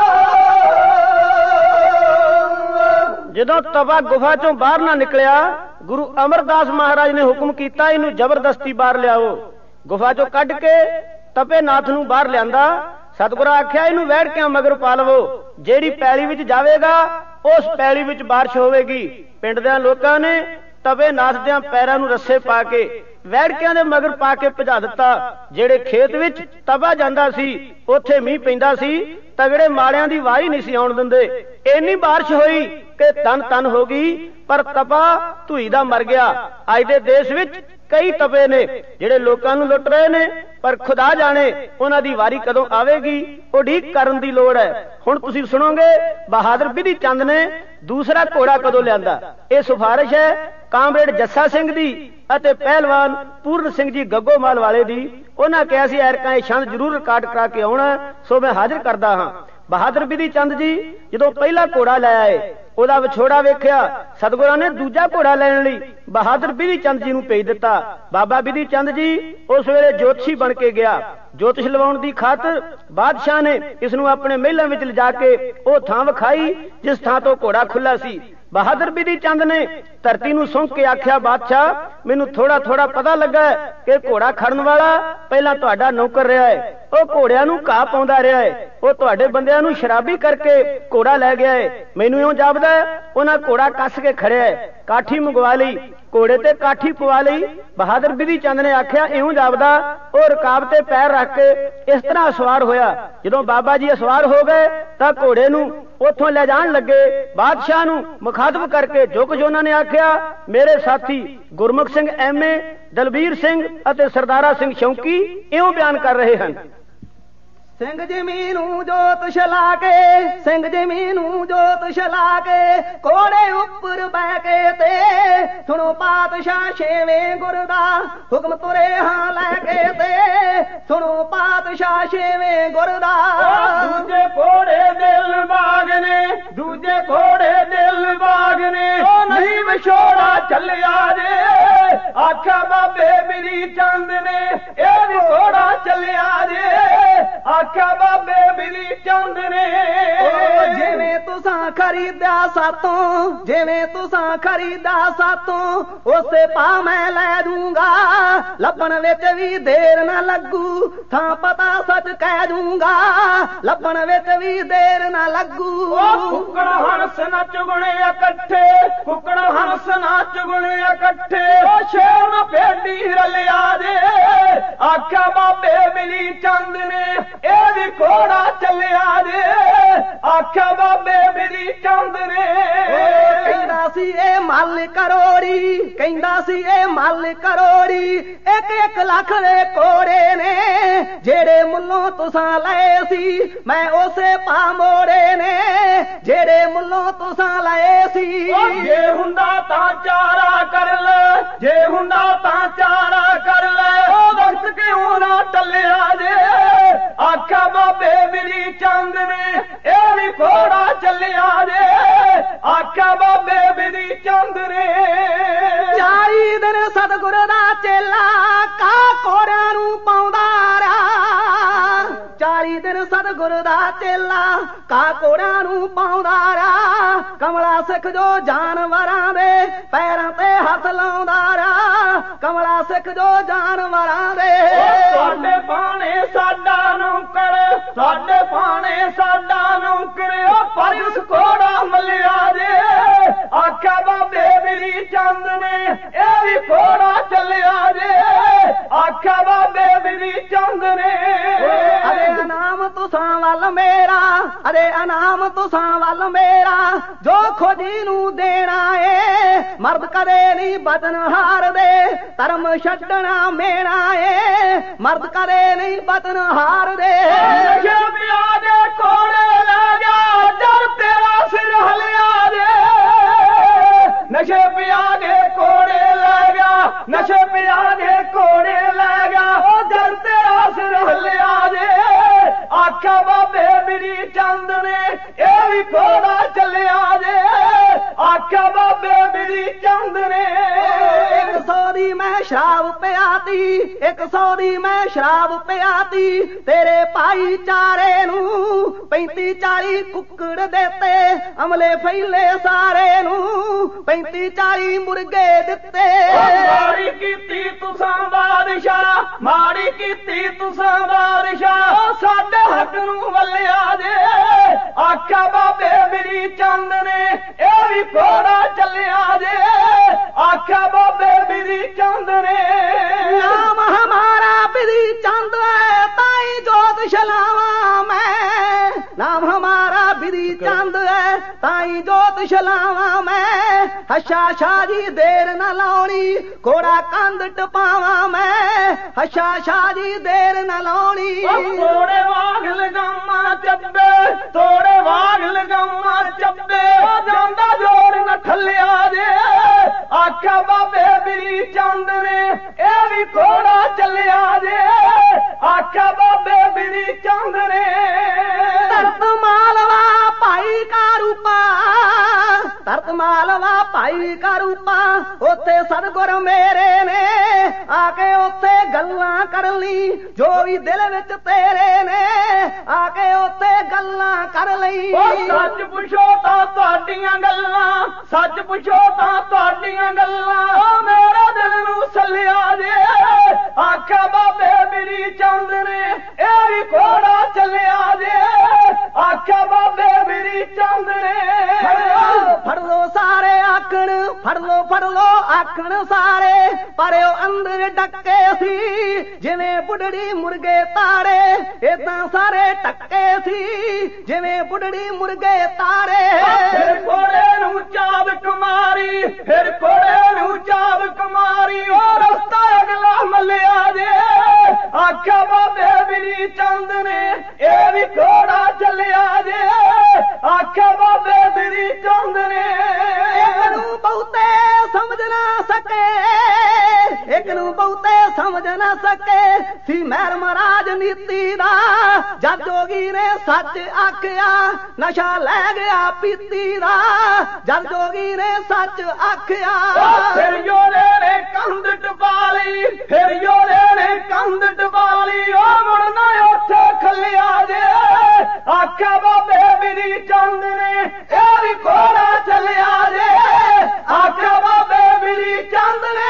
ਜਦੋਂ ਤਵਾ ਗੁਫਾ ਚੋਂ ਬਾਹਰ ਨਾ ਨਿਕਲਿਆ ਗੁਰੂ ਅਮਰਦਾਸ ਮਹਾਰਾਜ ਨੇ ਹੁਕਮ ਕੀਤਾ ਇਹਨੂੰ ਜ਼ਬਰਦਸਤੀ ਬਾਹਰ ਲਿਆਓ ਗੁਫਾ ਚੋਂ ਕੱਢ ਕੇ ਤਪੇ ਨਾਥ ਨੂੰ ਬਾਹਰ ਲਿਆਂਦਾ ਸਤਿਗੁਰਾਂ ਆਖਿਆ ਇਹਨੂੰ ਵੈੜ ਕੇ ਮਗਰ ਪਾ ਲਵੋ ਜਿਹੜੀ ਪੈਲੀ ਵਿੱਚ ਜਾਵੇਗਾ ਉਸ ਪੈਲੀ ਵਿੱਚ ਬਾਰਿਸ਼ ਹੋਵੇਗੀ ਪਿੰਡ ਦੇ ਲੋਕਾਂ ਨੇ ਤਵੇ ਨਾਥ ਦੇ ਪੈਰਾਂ ਨੂੰ ਰੱਸੇ ਪਾ ਕੇ ਵੈੜਕਿਆਂ ਦੇ ਮਗਰ ਪਾ ਕੇ ਭਜਾ ਦਿੱਤਾ ਜਿਹੜੇ ਖੇਤ ਵਿੱਚ ਤਬਾ ਜਾਂਦਾ ਸੀ ਉੱਥੇ ਮੀਂਹ ਪੈਂਦਾ ਸੀ ਤਗੜੇ ਮਾੜਿਆਂ ਦੀ ਵਾਹੀ ਨਹੀਂ ਸੀ ਆਉਣ ਦਿੰਦੇ ਇੰਨੀ ਬਾਰਿਸ਼ ਹੋਈ ਕਿ ਤਨ ਤਨ ਹੋ ਗਈ ਪਰ ਤਪਾ ਧੂਈ ਦਾ ਮਰ ਗਿਆ ਅੱਜ ਦੇ ਦੇਸ਼ ਵਿੱਚ ਕਈ ਤਪੇ ਨੇ ਜਿਹੜੇ ਲੋਕਾਂ ਨੂੰ ਲੁੱਟ ਰਹੇ ਨੇ ਪਰ ਖੁਦਾ ਜਾਣੇ ਉਹਨਾਂ ਦੀ ਵਾਰੀ ਕਦੋਂ ਆਵੇਗੀ ਉਡੀਕ ਕਰਨ ਦੀ ਲੋੜ ਹੈ ਹੁਣ ਤੁਸੀਂ ਸੁਣੋਗੇ ਬਹਾਦਰ ਬਿਧੀ ਚੰਦ ਨੇ ਦੂਸਰਾ ਘੋੜਾ ਕਦੋਂ ਲਿਆਂਦਾ ਇਹ ਸਿਫਾਰਿਸ਼ ਹੈ ਕਾਮਰੇਡ ਜੱਸਾ ਸਿੰਘ ਦੀ ਅਤੇ ਪਹਿਲਵਾਨ ਪੂਰਨ ਸਿੰਘ ਜੀ ਗੱਗੋਮਾਲ ਵਾਲੇ ਦੀ ਉਹਨਾਂ ਕਿਹਾ ਸੀ ਐਰਕਾਂ ਇਹ ਛੰਦ ਜ਼ਰੂਰ ਰਿਕਾਰਡ ਕਰਾ ਕੇ ਆਉਣਾ ਸੋ ਮੈਂ ਹਾਜ਼ਰ ਕਰਦਾ ਹਾਂ ਬਹਾਦਰ ਬਿਧੀ ਚੰਦ ਜੀ ਜਦੋਂ ਪਹਿਲਾ ਘੋੜਾ ਲੈ ਆਏ ਉਹਦਾ ਵਿਛੋੜਾ ਵੇਖਿਆ ਸਤਿਗੁਰਾਂ ਨੇ ਦੂਜਾ ਘੋੜਾ ਲੈਣ ਲਈ ਬਹਾਦਰ ਬਿਧੀ ਚੰਦ ਜੀ ਨੂੰ ਭੇਜ ਦਿੱਤਾ ਬਾਬਾ ਬਿਧੀ ਚੰਦ ਜੀ ਉਸ ਵੇਲੇ ਜੋਤਸ਼ੀ ਬਣ ਕੇ ਗਿਆ ਜੋਤਿਸ਼ ਲਵਾਉਣ ਦੀ ਖਾਤਰ ਬਾਦਸ਼ਾਹ ਨੇ ਇਸ ਨੂੰ ਆਪਣੇ ਮਹਿਲਾਂ ਵਿੱਚ ਲਿਜਾ ਕੇ ਉਹ ਥਾਂ ਵਿਖਾਈ ਜਿਸ ਥਾਂ ਤੋਂ ਘੋੜਾ ਖੁੱਲਾ ਸੀ ਬਹਾਦਰ ਬਿਧੀ ਚੰਦ ਨੇ ਧਰਤੀ ਨੂੰ ਸੁੰਘ ਕੇ ਆਖਿਆ ਬਾਦਸ਼ਾਹ ਮੈਨੂੰ ਥੋੜਾ ਥੋੜਾ ਪਤਾ ਲੱਗਾ ਕਿ ਘੋੜਾ ਖੜਨ ਵਾਲਾ ਪਹਿਲਾਂ ਤੁਹਾਡਾ ਨੌਕਰ ਰਿਹਾ ਹੈ ਉਹ ਘੋੜਿਆਂ ਨੂੰ ਘਾਹ ਪਾਉਂਦਾ ਰਿਹਾ ਹੈ ਉਹ ਤੁਹਾਡੇ ਬੰਦਿਆਂ ਨੂੰ ਸ਼ਰਾਬੀ ਕਰਕੇ ਘੋੜਾ ਲੈ ਗਿਆ ਹੈ ਮੈਨੂੰ ਇਉਂ ਜਾਪਦਾ ਉਹਨਾਂ ਘੋੜਾ ਕੱਸ ਕੇ ਖੜਿਆ ਹੈ ਕਾਠੀ ਮੰਗਵਾ ਲਈ ਘੋੜੇ ਤੇ ਕਾਠੀ ਪਵਾ ਲਈ ਬਹਾਦਰ ਬਿਧੀ ਚੰਦ ਨੇ ਆਖਿਆ ਇਉਂ ਜਾਪਦਾ ਉਹ ਰਕਾਬ ਤੇ ਪੈਰ ਰੱਖ ਕੇ ਇਸ ਤਰ੍ਹਾਂ ਅਸਵਾਰ ਹੋਇਆ ਜਦੋਂ ਬਾਬਾ ਜੀ ਅਸਵਾਰ ਹੋ ਗਏ ਤਾਂ ਘੋੜੇ ਨੂੰ ਉੱਥੋਂ ਲੈ ਜਾਣ ਲੱਗੇ ਬਾਦਸ਼ਾਹ ਨੂੰ ਮੁਖਾਤਬ ਕਰਕੇ ਜੋ ਕੁਝ ਉਹਨਾਂ ਨੇ ਆਖਿਆ ਮੇਰੇ ਸਾਥੀ ਗੁਰਮੁਖ ਸਿੰਘ ਐਮਏ ਦਲਬੀਰ ਸਿੰਘ ਅਤੇ ਸਰਦਾਰਾ ਸਿੰਘ ਸ਼ੌਂਕੀ ਇਉਂ ਬਿਆਨ ਕਰ ਰਹੇ ਹਨ ਸਿੰਘ ਜਮੀ ਨੂੰ ਜੋਤ ਛਲਾ ਕੇ ਸਿੰਘ ਜਮੀ ਨੂੰ ਜੋਤ ਛਲਾ ਕੇ ਕੋੜੇ ਉੱਪਰ ਬਹਿ ਕੇ ਤੇ ਸੁਣੋ ਪਾਤਸ਼ਾਹ ਛੇਵੇਂ ਗੁਰ ਦਾ ਹੁਕਮ ਤੁਰੇ ਹਾਂ ਲੈ ਕੇ ਤੇ ਸੁਣੋ ਪਾਤਸ਼ਾਹ ਛੇਵੇਂ ਗੁਰ ਦਾ ਦੂਜੇ ਘੋੜੇ ਦਿਲ ਬਾਗ ਨੇ ਦੂਜੇ ਘੋੜੇ ਦਿਲ ਬਾਗ ਨੇ ਉਹ ਨਹੀਂ ਵਿਛੋੜਾ ਚੱਲਿਆ ਜੇ ਆਖਿਆ ਬਾਬੇ ਮੇਰੀ ਚੰਦ ਨੇ ਇਹ ਵਿਛੋੜਾ ਚੱਲਿਆ ਜੇ ਆਖਿਆ ਬਾਬੇ ਮੇਰੀ ਚੰਦ ਨੇ ਜਿਵੇਂ ਤੁਸਾਂ ਖਰੀਦਿਆ ਸਾਤੋਂ ਜਿਵੇਂ ਤੁਸਾਂ ਖਰੀਦਾ ਸਾਤੋਂ ਉਸੇ ਪਾ ਮੈਂ ਲੈ ਦੂੰਗਾ ਲੱਭਣ ਵਿੱਚ ਵੀ ਦੇਰ ਨਾ ਲੱਗੂ ਥਾਂ ਪਤਾ ਸੱਚ ਕਹਿ ਦੂੰਗਾ ਲੱਭਣ ਵਿੱਚ ਵੀ ਦੇਰ ਨਾ ਲੱਗੂ ਕੁੱਕੜ ਹੰਸ ਨਾ ਚੁਗਣੇ ਇਕੱਠੇ ਕੁੱਕੜ ਹੰਸ ਨਾ ਚੁਗਣੇ ਇਕੱਠੇ ਸ਼ੇਰ ਨਾ ਭੇਡੀ ਰਲਿਆ ਜੇ ਆਖਿਆ ਬਾਬੇ ਮਿਲੀ ਚੰਦ ਨੇ ਇਹ ਵੀ ਘੋੜਾ ਚੱਲਿਆ ਜੇ ਆਖਿਆ ਬਾਬੇ ਮਿਲੀ ਚੰਦ ਨੇ ਕਹਿੰਦਾ ਸੀ ਇਹ ਮੱਲ ਕਰੋੜੀ ਕਹਿੰਦਾ ਸੀ ਇਹ ਮੱਲ ਕਰੋੜੀ 1-1 ਲੱਖ ਦੇ ਕੋੜੇ ਨੇ ਜਿਹੜੇ ਮੁੱਲੋਂ ਤੁਸਾਂ ਲਏ ਸੀ ਮੈਂ ਉਸੇ ਪਾ ਮੋੜੇ ਨੇ ਜਿਹੜੇ ਮੁੱਲੋਂ ਤੁਸਾਂ ਲਏ ਸੀ ਜੇ ਹੁੰਦਾ ਤਾਂ ਚਾਰਾ ਕਰ ਲੈ ਜੇ ਹੁੰਦਾ ਤਾਂ ਚਾਰਾ ਕਰ ਲੈ ਉਹ ਵਕਤ ਕਿਉਂ ਨਾ ਟੱਲਿਆ ਜੇ ਆਖਿਆ ਬਾਬੇ ਮੇਰੀ ਚੰਦ ਨੇ ਇਹ ਵੀ ਘੋੜਾ ਚੱਲਿਆ ਜੇ ਆਖਿਆ ਬਾਬੇ ਮੇਰੀ ਚੰਦ ਨੇ 40 ਦਿਨ ਸਤਿਗੁਰ ਦਾ ਚੇਲਾ ਕਾ ਕੋੜਿਆਂ ਨੂੰ ਪਾਉਂਦਾ ਰਾ 40 ਦਿਨ ਸਤਿਗੁਰ ਦਾ ਚੇਲਾ ਕਾ ਕੋੜਿਆਂ ਨੂੰ ਪਾਉਂਦਾ ਰਾ ਕਮਲਾ ਸਿੱਖ ਜੋ ਜਾਨਵਰਾਂ ਦੇ ਪੈਰਾਂ ਤੇ ਹੱਥ ਲਾਉਂਦਾ ਰਾ ਕਮਲਾ ਸਿੱਖ ਜੋ ਜਾਨਵਰਾਂ ਦੇ ਸਾਡੇ ਬਾਣੇ ਸਾਡਾ ਨੌਕਰ ਸਾਡੇ ਬਾਣੇ ਸਾਡਾ ਨੌਕਰ ਉਹ ਪਰ ਉਸ ਘੋੜਾ ਮੱਲਿਆ ਜੇ ਆਖਿਆ ਬਾਬੇ ਮੇਰੀ ਚੰਦ ਨੇ ਇਹ ਵੀ ਘੋੜਾ ਚੱਲਿਆ ਜੇ ਆਖਿਆ ਬਾਬੇ ਮੇਰੀ ਚੰਦ ਨੇ ਅਰੇ ਇਨਾਮ ਤੁਸਾਂ ਵੱਲ ਮੇਰਾ ਅਰੇ ਇਨਾਮ ਤੁਸਾਂ ਵੱਲ ਮੇਰਾ ਜੋ ਖੋਜੀ ਨੂੰ ਦੇਣਾ ਏ ਮਰਦ ਕਦੇ ਨਹੀਂ ਬਦਨ ਹਾਰਦੇ ਧਰਮ ਛੱਡਣਾ ਮੇਣਾ ਏ ਮਰਦ ਕਦੇ ਨਹੀਂ ਬਦਨ ਹਾਰਦੇ ਨਸ਼ੇ ਪਿਆ ਦੇ ਕੋੜੇ ਲੈ ਗਿਆ ਜਰ ਤੇਰਾ ਸਿਰ ਹਲਿਆ ਜੇ ਨਸ਼ੇ ਪਿਆ ਦੇ ਕੋੜੇ ਲੈ ਗਿਆ ਨਸ਼ੇ ਪਿਆ ਦੇ ਕੋੜੇ ਲੈ ਗਿਆ ਉਹ ਜਰ ਤੇਰਾ ਸਿਰ ਹਲਿਆ ਜੇ ਆਖਿਆ ਬਾਬੇ ਮੇਰੀ ਚੰਦ ਨੇ ਇਹ ਵੀ ਘੋੜਾ ਚੱਲਿਆ ਜੇ ਆਖਿਆ ਬਾਬੇ ਮੇਰੀ ਚੰਦ ਨੇ 100 ਦੀ ਮੈਂ ਸ਼ਰਾਬ ਪਿਆਤੀ 100 ਦੀ ਮੈਂ ਸ਼ਰਾਬ ਪਿਆਤੀ ਤੇਰੇ ਭਾਈਚਾਰੇ ਨੂੰ 35-40 ਕੁੱਕੜ ਦੇਤੇ ਅਮਲੇ ਫੈਲੇ ਸਾਰੇ ਨੂੰ 35-40 ਮੁਰਗੇ ਦਿੱਤੇ ਮਾੜੀ ਕੀਤੀ ਤੁਸਾਂ ਬਾਦਸ਼ਾਹ ਮਾੜੀ ਕੀਤੀ ਤੁਸਾਂ ਬਾਦਸ਼ਾਹ ਸਾਡੇ ਹੱਕ ਨੂੰ ਵੱਲਿਆ ਜੇ ਆਖਿਆ ਬਾਬੇ ਮੇਰੀ ਚੰਦ ਨੇ ਇਹ ਵੀ ਘੋੜਾ ਚੱਲਿਆ ਜੇ ਆਖਿਆ ਬਾਬੇ ਮੇਰੀ ਚੰਦ ਨੇ ਨਾਮ ਹਮਾਰਾ ਬਿਧੀ ਚੰਦ ਹੈ ਤਾਈ ਜੋਤ ਛਲਾਵਾਂ ਮੈਂ ਨਾਮ ਹਮਾਰਾ ਬਿਧੀ ਚੰਦ ਹੈ ਤਾਈ ਜੋਤ ਛਲਾਵਾਂ ਮੈਂ ਹਸ਼ਾ ਸ਼ਾਹ ਜੀ ਦੇਰ ਨਾ ਲਾਉਣੀ ਘੋੜਾ ਕੰਧ ਟਪਾਵਾਂ ਮੈਂ ਹਸ਼ਾ ਸ਼ਾਹ ਜੀ ਦੇਰ ਨਾ ਲਾਉਣੀ ਤੋੜੇ ਵਾਗ ਲਗਾਮਾ ਚੱਬੇ ਤੋੜੇ ਵਾਗ ਲਗਾਮਾ ਚੱਬੇ ਉਹ ਜਾਂਦਾ ਜੋਰ ਨਾ ਠੱਲਿਆ ਜੇ ਆਖਿਆ ਬਾਬੇ ਮੇਰੀ ਚੰਦ ਨੇ ਇਹ ਵੀ ਘੋੜਾ ਚੱਲਿਆ ਜੇ ਆਖਿਆ ਬਾਬੇ ਮੇਰੀ ਚੰਦ ਨੇ ਧਰਤ ਮਾਲਵਾ ਭਾਈ ਕਾ ਰੂਪਾ ਧਰਤ ਮਾਲਵਾ ਭਾਈ ਕਾ ਰੂਪਾ ਉੱਥੇ ਸਤਿਗੁਰ ਮੇਰੇ ਨੇ ਆ ਕੇ ਉੱਥੇ ਗੱਲਾਂ ਕਰ ਲਈ ਜੋ ਵੀ ਦਿਲ ਵਿੱਚ ਤੇਰੇ ਨੇ ਆ ਕੇ ਉੱਥੇ ਗੱਲਾਂ ਕਰ ਲਈ ਉਹ ਸੱਚ ਪੁੱਛੋ ਤਾਂ ਤੁਹਾਡੀਆਂ ਗੱਲਾਂ ਸੱਚ ਪੁੱਛੋ ਤਾਂ ਤੁਹਾਡੀਆਂ ਗੱਲਾਂ ਉਹ ਮੇਰੇ ਦਿਲ ਨੂੰ ਸੱਲਿਆ ਜੇ ਆਖਿਆ ਬਾਬੇ ਮੇਰੀ ਚੰਦ ਨੇ ਇਹ ਵੀ ਘੋੜਾ ਚੱਲਿਆ ਜੇ ਆਖਿਆ ਬਾਬੇ ਮੇਰੀ ਚੰਦ ਨੇ ਫੜ ਲੋ ਸਾਰੇ ਆਖਣ ਫੜ ਲੋ ਆਖਣ ਸਾਰੇ ਪਰ ਉਹ ਅੰਦਰ ਡੱਕੇ ਸੀ ਜਿਵੇਂ ਬੁੱਢੜੀ ਮੁਰਗੇ ਤਾਰੇ ਏਦਾਂ ਸਾਰੇ ਟੱਕੇ ਸੀ ਜਿਵੇਂ ਬੁੱਢੜੀ ਮੁਰਗੇ ਤਾਰੇ ਫਿਰ ਘੋੜੇ ਨੂੰ ਚਾਬਕ ਮਾਰੀ ਫਿਰ ਘੋੜੇ ਨੂੰ ਚਾਬਕ ਮਾਰੀ ਉਹ ਰਸਤਾ ਅਗਲਾ ਮੱਲਿਆ ਜੇ ਆਖਿਆ ਬਾਬੇ ਮੇਰੀ ਚੰਦ ਨੇ ਇਹ ਵੀ ਘੋੜਾ ਚੱਲਿਆ ਜੇ ਆਖਿਆ ਬਾਬੇ ਮੇਰੀ ਚੰਦ ਨੇ ਇੱਕ ਨੂੰ ਬਹੁਤੇ ਸਮਝ ਨਾ ਸਕੇ ਇੱਕ ਨੂੰ ਬਹੁਤੇ ਸਮਝ ਨਾ ਸਕੇ ਸੀ ਮਹਿਰਮ ਰਾਜਨੀਤੀ ਦਾ। ਜਦ ਜੋਗੀ ਨੇ ਸੱਚ ਆਖਿਆ ਨਸ਼ਾ ਲੈ ਗਿਆ ਪੀਤੀ ਦਾ। ਜਦ ਜੋਗੀ ਨੇ ਸੱਚ ਆਖਿਆ ਫਿਰ ਜੋੜੇ ਨੇ ਕੰਧ ਟਪਾ ਲਈ, ਫਿਰ ਜੋੜੇ ਨੇ ਕੰਧ ਟਪਾ ਲਈ। ਉਹ ਮੁੜਨਾ ਉੱਥੇ ਖੱਲਿਆ ਜੇ ਆਖਿਆ ਬਾਬੇ ਬਿਧੀ ਚੰਦ ਨੇ ਇਹ ਵੀ ਘੋੜਾ ਚੱਲਿਆ ਜੇ ਆਖਿਆ ਬਾਬੇ ਬਿਧੀ ਚੰਦ ਨੇ।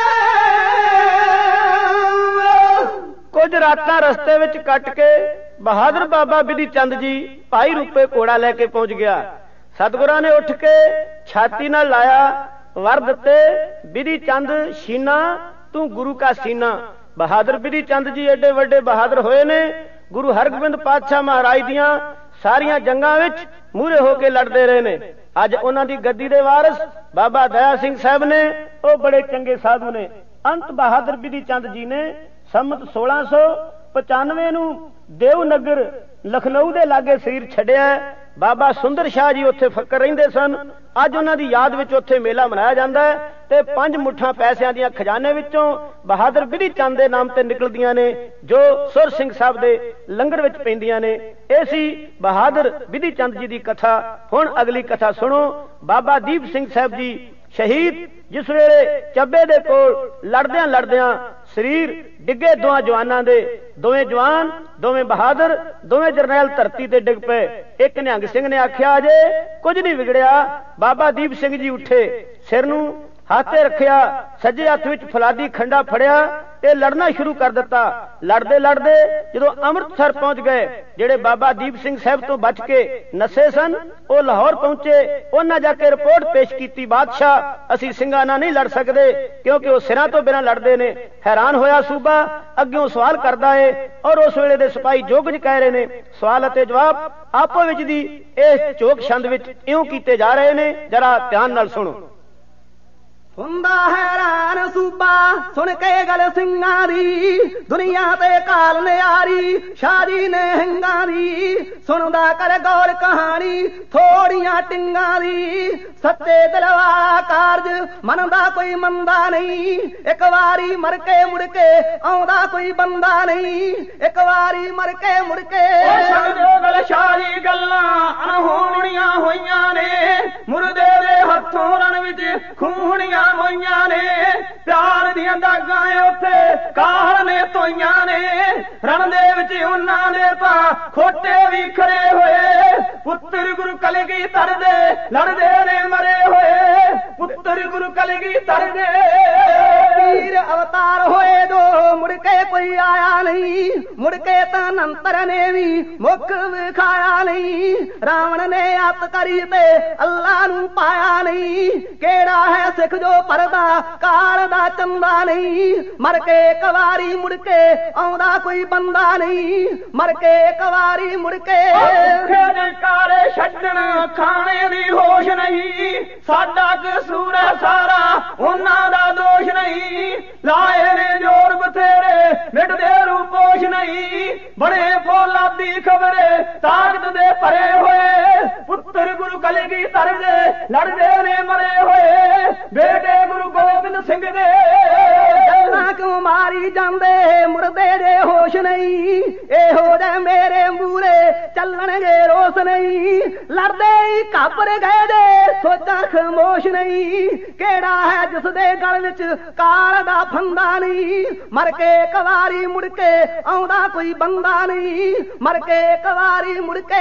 ਕੁਝ ਰਾਤਾਂ ਰਸਤੇ ਵਿੱਚ ਕੱਟ ਕੇ ਬਹਾਦਰ ਬਾਬਾ ਬਿਧੀ ਚੰਦ ਜੀ ਭਾਈ ਰੂਪੇ ਘੋੜਾ ਲੈ ਕੇ ਪਹੁੰਚ ਗਿਆ। ਸਤਿਗੁਰਾਂ ਨੇ ਉੱਠ ਕੇ ਛਾਤੀ ਨਾਲ ਲਾਇਆ ਵਰ ਦਿੱਤੇ, ਬਿਧੀ ਚੰਦ ਸ਼ੀਨਾ ਤੂੰ ਗੁਰੂ ਕਾ ਸੀਨਾ। ਬਹਾਦਰ ਬਿਧੀ ਚੰਦ ਜੀ ਏਡੇ ਵੱਡੇ ਬਹਾਦਰ ਹੋਏ ਨੇ, ਗੁਰੂ ਹਰਗੋਬਿੰਦ ਪਾਤਸ਼ਾਹ ਮਹਾਰਾਜ ਦੀਆਂ ਸਾਰੀਆਂ ਜੰਗਾਂ ਵਿੱਚ ਮੂਹਰੇ ਹੋ ਕੇ ਲੜਦੇ ਰਹੇ ਨੇ। ਅੱਜ ਉਹਨਾਂ ਦੀ ਗੱਦੀ ਦੇ ਵਾਰਿਸ ਬਾਬਾ ਦਇਆ ਸਿੰਘ ਸਾਹਿਬ ਨੇ, ਉਹ ਬੜੇ ਚੰਗੇ ਸਾਧੂ ਨੇ। ਅੰਤ ਬਹਾਦਰ ਬਿਧੀ ਚੰਦ ਜੀ ਨੇ ਸੰਮਤ 1695 ਨੂੰ ਦੇਵਨਗਰ ਲਖਨਊ ਦੇ ਲਾਗੇ ਸਰੀਰ ਛੱਡਿਆ। ਬਾਬਾ ਸੁੰਦਰ ਸ਼ਾਹ ਜੀ ਉੱਥੇ ਫੱਕਰ ਰਹਿੰਦੇ ਸਨ। ਅੱਜ ਉਹਨਾਂ ਦੀ ਯਾਦ ਵਿੱਚ ਉੱਥੇ ਮੇਲਾ ਮਨਾਇਆ ਜਾਂਦਾ ਹੈ ਤੇ 5 ਮੁੱਠਾਂ ਪੈਸਿਆਂ ਦੀਆਂ ਖਜ਼ਾਨੇ ਵਿੱਚੋਂ ਬਹਾਦਰ ਬਿਧੀ ਚੰਦ ਦੇ ਨਾਮ ਤੇ ਨਿਕਲਦੀਆਂ ਨੇ, ਜੋ ਸੁਰ ਸਿੰਘ ਸਾਹਿਬ ਦੇ ਲੰਗਰ ਵਿੱਚ ਪੈਂਦੀਆਂ ਨੇ। ਇਹ ਸੀ ਬਹਾਦਰ ਬਿਧੀ ਚੰਦ ਜੀ ਦੀ ਕਥਾ। ਹੁਣ ਅਗਲੀ ਕਥਾ ਸੁਣੋ। ਬਾਬਾ ਦੀਪ ਸਿੰਘ ਸਾਹਿਬ ਜੀ ਸ਼ਹੀਦ, ਜਿਸ ਵੇਲੇ ਚੱਬੇ ਦੇ ਕੋਲ ਲੜਦਿਆਂ ਲੜਦਿਆਂ ਸਰੀਰ ਡਿੱਗੇ ਦੋਹਾਂ ਜਵਾਨਾਂ ਦੇ, ਦੋਵੇਂ ਜਵਾਨ ਦੋਵੇਂ ਬਹਾਦਰ ਦੋਵੇਂ ਜਰਨੈਲ ਧਰਤੀ ਤੇ ਡਿੱਗ ਪਏ। ਇੱਕ ਨਿਹੰਗ ਸਿੰਘ ਨੇ ਆਖਿਆ ਅਜੇ ਕੁਝ ਨਹੀਂ ਵਿਗੜਿਆ। ਬਾਬਾ ਦੀਪ ਸਿੰਘ ਜੀ ਉੱਠੇ, ਸਿਰ ਨੂੰ ਹੱਥ ਤੇ ਰੱਖਿਆ, ਸੱਜੇ ਹੱਥ ਵਿੱਚ ਫਲਾਦੀ ਖੰਡਾ ਫੜਿਆ ਤੇ ਲੜਨਾ ਸ਼ੁਰੂ ਕਰ ਦਿੱਤਾ। ਲੜਦੇ ਲੜਦੇ ਜਦੋਂ ਅੰਮ੍ਰਿਤਸਰ ਪਹੁੰਚ ਗਏ, ਜਿਹੜੇ ਬਾਬਾ ਦੀਪ ਸਿੰਘ ਸਾਹਿਬ ਤੋਂ ਬਚ ਕੇ ਨਸੇ ਸਨ ਉਹ ਲਾਹੌਰ ਪਹੁੰਚੇ। ਉਹਨਾਂ ਜਾ ਕੇ ਰਿਪੋਰਟ ਪੇਸ਼ ਕੀਤੀ, ਬਾਦਸ਼ਾਹ ਅਸੀਂ ਸਿੰਘਾਂ ਨਾਲ ਨਹੀਂ ਲੜ ਸਕਦੇ ਕਿਉਂਕਿ ਉਹ ਸਿਰਾਂ ਤੋਂ ਬਿਨਾਂ ਲੜਦੇ ਨੇ। ਹੈਰਾਨ ਹੋਇਆ ਸੂਬਾ ਅੱਗਿਓਂ ਸਵਾਲ ਕਰਦਾ ਏ ਔਰ ਉਸ ਵੇਲੇ ਦੇ ਸਿਪਾਹੀ ਜੋ ਕੁਝ ਕਹਿ ਰਹੇ ਨੇ, ਸਵਾਲ ਅਤੇ ਜਵਾਬ ਆਪੋ ਵਿੱਚ ਦੀ ਇਸ ਝੋਕ ਛੰਦ ਵਿੱਚ ਇਉਂ ਕੀਤੇ ਜਾ ਰਹੇ ਨੇ। ਜਰਾ ਧਿਆਨ ਨਾਲ ਸੁਣੋ। ਹੁੰਦਾ ਹੈਰਾਨ ਸੂਬਾ ਸੁਣ ਕੇ ਗੱਲ ਸਿੰਘਾਂ ਦੀ, ਦੁਨੀਆ ਤੇ ਕਾਲ ਨਿਆਰੀ ਸ਼ਾਹ ਜੀ ਨੇ ਹੰਗਾਂ ਦੀ। ਸੁਣਦਾ ਕਰ ਗੌਰ ਕਹਾਣੀ ਥੋੜੀਆਂ ਟਿੰਗਾਂ ਦੀ, ਸੱਚੇ ਦਿਲ ਵਾਲਾ ਕਾਰਜ ਮੰਨਦਾ ਕੋਈ ਮੰਦਾ ਨਹੀਂ। ਇੱਕ ਵਾਰੀ ਮਰ ਕੇ ਮੁੜ ਕੇ ਆਉਂਦਾ ਕੋਈ ਬੰਦਾ ਨਹੀਂ। ਇੱਕ ਵਾਰੀ ਮਰ ਕੇ ਮੁੜ ਕੇ ਗੱਲ ਸ਼ਾਹ ਜੀ ਗੱਲਾਂ ਅਣਹੋਣੀਆਂ ਹੋਈਆਂ ਨੇ, ਮੁਰਦੇ ਦੇ ਹੱਥੋਂ ਰਣ ਵਿੱਚ ਖੂਹਣੀਆਂ ਹੋਈਆਂ ਨੇ। ਪਿਆਰ ਦੀਆਂ ਦਾਗਾਂ ਉੱਥੇ ਕਾਲ ਨੇ ਧੋਈਆਂ ਨੇ, ਰਣ ਦੇ ਵਿੱਚ ਉਹਨਾਂ ਦੇ ਤਾਂ ਖੋਟੇ ਵੀ ਖੜੇ ਹੋਏ। ਪੁੱਤਰ ਗੁਰੂ ਕਲਗੀਧਰ ਦੇ ਲੜਦੇ ਨੇ ਮਰੇ ਹੋਏ, ਪੁੱਤਰ ਗੁਰੂ ਕਲਗੀਧਰ ਦੇ ਵੀਰ ਅਵਤਾਰ ਹੋਏ ਦੋ ਮੁੜ ਕੇ ਕੋਈ ਆਇਆ ਨਹੀਂ। ਮੁੜ ਕੇ ਤਾਂ ਨੰਤਰ ਨੇ ਵੀ ਮੁਖ ਵਿਖਾਇਆ ਨਹੀਂ। ਰਾਵਣ ਨੇ ਅੱਤ ਕਰੀ ਤੇ ਅੱਲਾ ਨੂੰ ਪਾਇਆ ਨਹੀਂ। ਕਿਹੜਾ ਹੈ ਸਿੱਖ ਜੋ ਪਰਦਾ ਕਾਲ ਦਾ ਚੰਦਾ ਨਹੀਂ। ਮਰ ਕੇ ਇੱਕ ਵਾਰੀ ਮੁੜ ਕੇ ਆਉਂਦਾ ਕੋਈ ਬੰਦਾ ਨਹੀਂ। ਮਰ ਕੇ ਇੱਕ ਵਾਰੀ ਮੁੜ ਕੇ ਕਾਰੇ ਛੱਡਣ ਖਾਣੇ ਦੀ ਹੋਸ਼ ਨਹੀਂ। ਸਾਡਾ ਕਸੂਰ ਹੈ ਸਾਰਾ ਉਹਨਾਂ ਦਾ ਦੋਸ਼ ਨਹੀਂ। ਲਾਏ ਨੇ ਜੋਰ ਬਥੇਰੇ ਮਿਟਦੇ ਰੂਪੋਸ਼ ਨਹੀਂ। ਬੜੇ ਫੌਲਾਦੀ ਖਬਰੇ ਤਾਕਤ ਦੇ ਭਰੇ ਹੋਏ, ਪੁੱਤਰ ਗੁਰੂ ਕਲਗੀਧਰ ਦੇ ਲੜਦੇ ਨੇ ਮਰੇ ਹੋਏ। ਬੇਟੇ ਗੁਰੂ ਗੋਬਿੰਦ ਸਿੰਘ ਦੇ ਗੱਲਾਂ ਕਿਉਂ ਮਾਰੀ ਜਾਂਦੇ ਮੁਰਦੇ ਦੇ ਹੋਸ਼ ਨਹੀਂ। ਇਹੋ ਜਿਹੇ ਮੇਰੇ ਮੂਰੇ ਚੱਲਣਗੇ ਰੋਸ ਨਹੀਂ। ਲੜਦੇ ਹੀ ਘਾਬਰ ਗਏ ਦੇ ਸੋਚਾਂ ਖਮੋਸ਼ ਨਹੀਂ। ਕਿਹੜਾ ਹੈ ਜਿਸ ਦੇ ਗਲ ਵਿੱਚ ਕਾਲ ਦਾ ਫੰਦਾ ਨਹੀਂ। ਮਰ ਕੇ ਇੱਕ ਵਾਰੀ ਮੁੜ ਕੇ ਆਉਂਦਾ ਕੋਈ ਬੰਦਾ ਨਹੀਂ। ਮਰ ਕੇ ਇੱਕ ਵਾਰੀ ਮੁੜ ਕੇ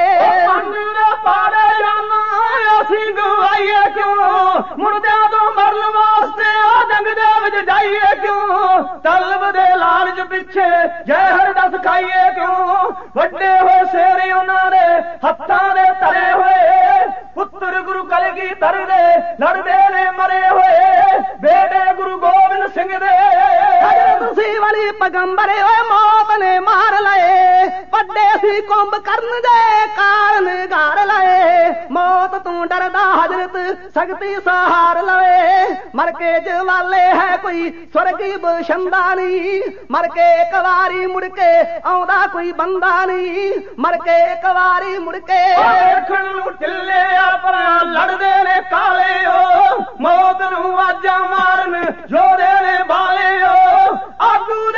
ਪਾੜੇ ਜਾਣਾ ਅਸੀਂ ਗਵਾਈਏ ਕਿਉਂ, ਮੁਰਦਿਆਂ ਤੋਂ ਮਰਨ ਵਾਸਤੇ ਆ ਜੰਗ ਦੇ ਵਿੱਚ ਜਾਈਏ ਕਿਉਂ। ਤਲਬ ਦੇ ਲਾਲਚ ਪਿੱਛੇ ਜ਼ਹਿਰ ਦਸ ਖਾਈਏ ਕਿਉਂ। ਵੱਡੇ ਹੋਏ ਸ਼ੇਰ ਉਹਨਾਂ ਦੇ ਹੱਥਾਂ ਦੇ ਧਰੇ ਹੋਏ, ਪੁੱਤਰ ਗੁਰੂ ਕਲਗੀਧਰ ਦੇ ਲੜਦੇ ਨੇ ਮਰੇ ਹੋਏ। ਬੇਟੇ ਗੁਰੂ ਗੋਬਿੰਦ ਸਿੰਘ ਦੇ ਤੁਸੀਂ ਵਾਲੀ ਪੈਗੰਬਰ ਓਏ ਮੌਤ ਨੇ ਮਾਰ ਲਏ। ਵੱਡੇ ਸੀ ਕੁੰਭ ਕਰਨ ਦੇ ਕਾਰਨ ਘਾਰ ਲਏ। ਮੌਤ ਤੂੰ ਡਰਦਾ ਹਜ਼ਰਤ ਸਖਤੀ ਸਹਾਰ ਲਵੇ। ਮਰ ਕੇ ਜਵਾਲੇ ਹੈ ਕੋਈ ਸਵਰਗੀ ਬਸ਼ੰਦਾ ਨਹੀਂ। ਮਰ ਕੇ ਇੱਕ ਵਾਰੀ ਮੁੜ ਕੇ ਆਉਂਦਾ ਕੋਈ ਬੰਦਾ ਨਹੀਂ। ਮਰ ਕੇ ਇੱਕ ਵਾਰੀ ਮੁੜ ਕੇ ਦੇਖਣ ਨੂੰ ਢਿੱਲੇ ਆਪਣਾ ਲੜਦੇ ਨੇ ਕਾਲੇ ਓ। ਮੌਤ ਨੂੰ ਆਜਾਂ ਮਾਰਨ ਜੋੜੇ ਨੇ ਬਾਲੇ ਓ। ਆਗੂ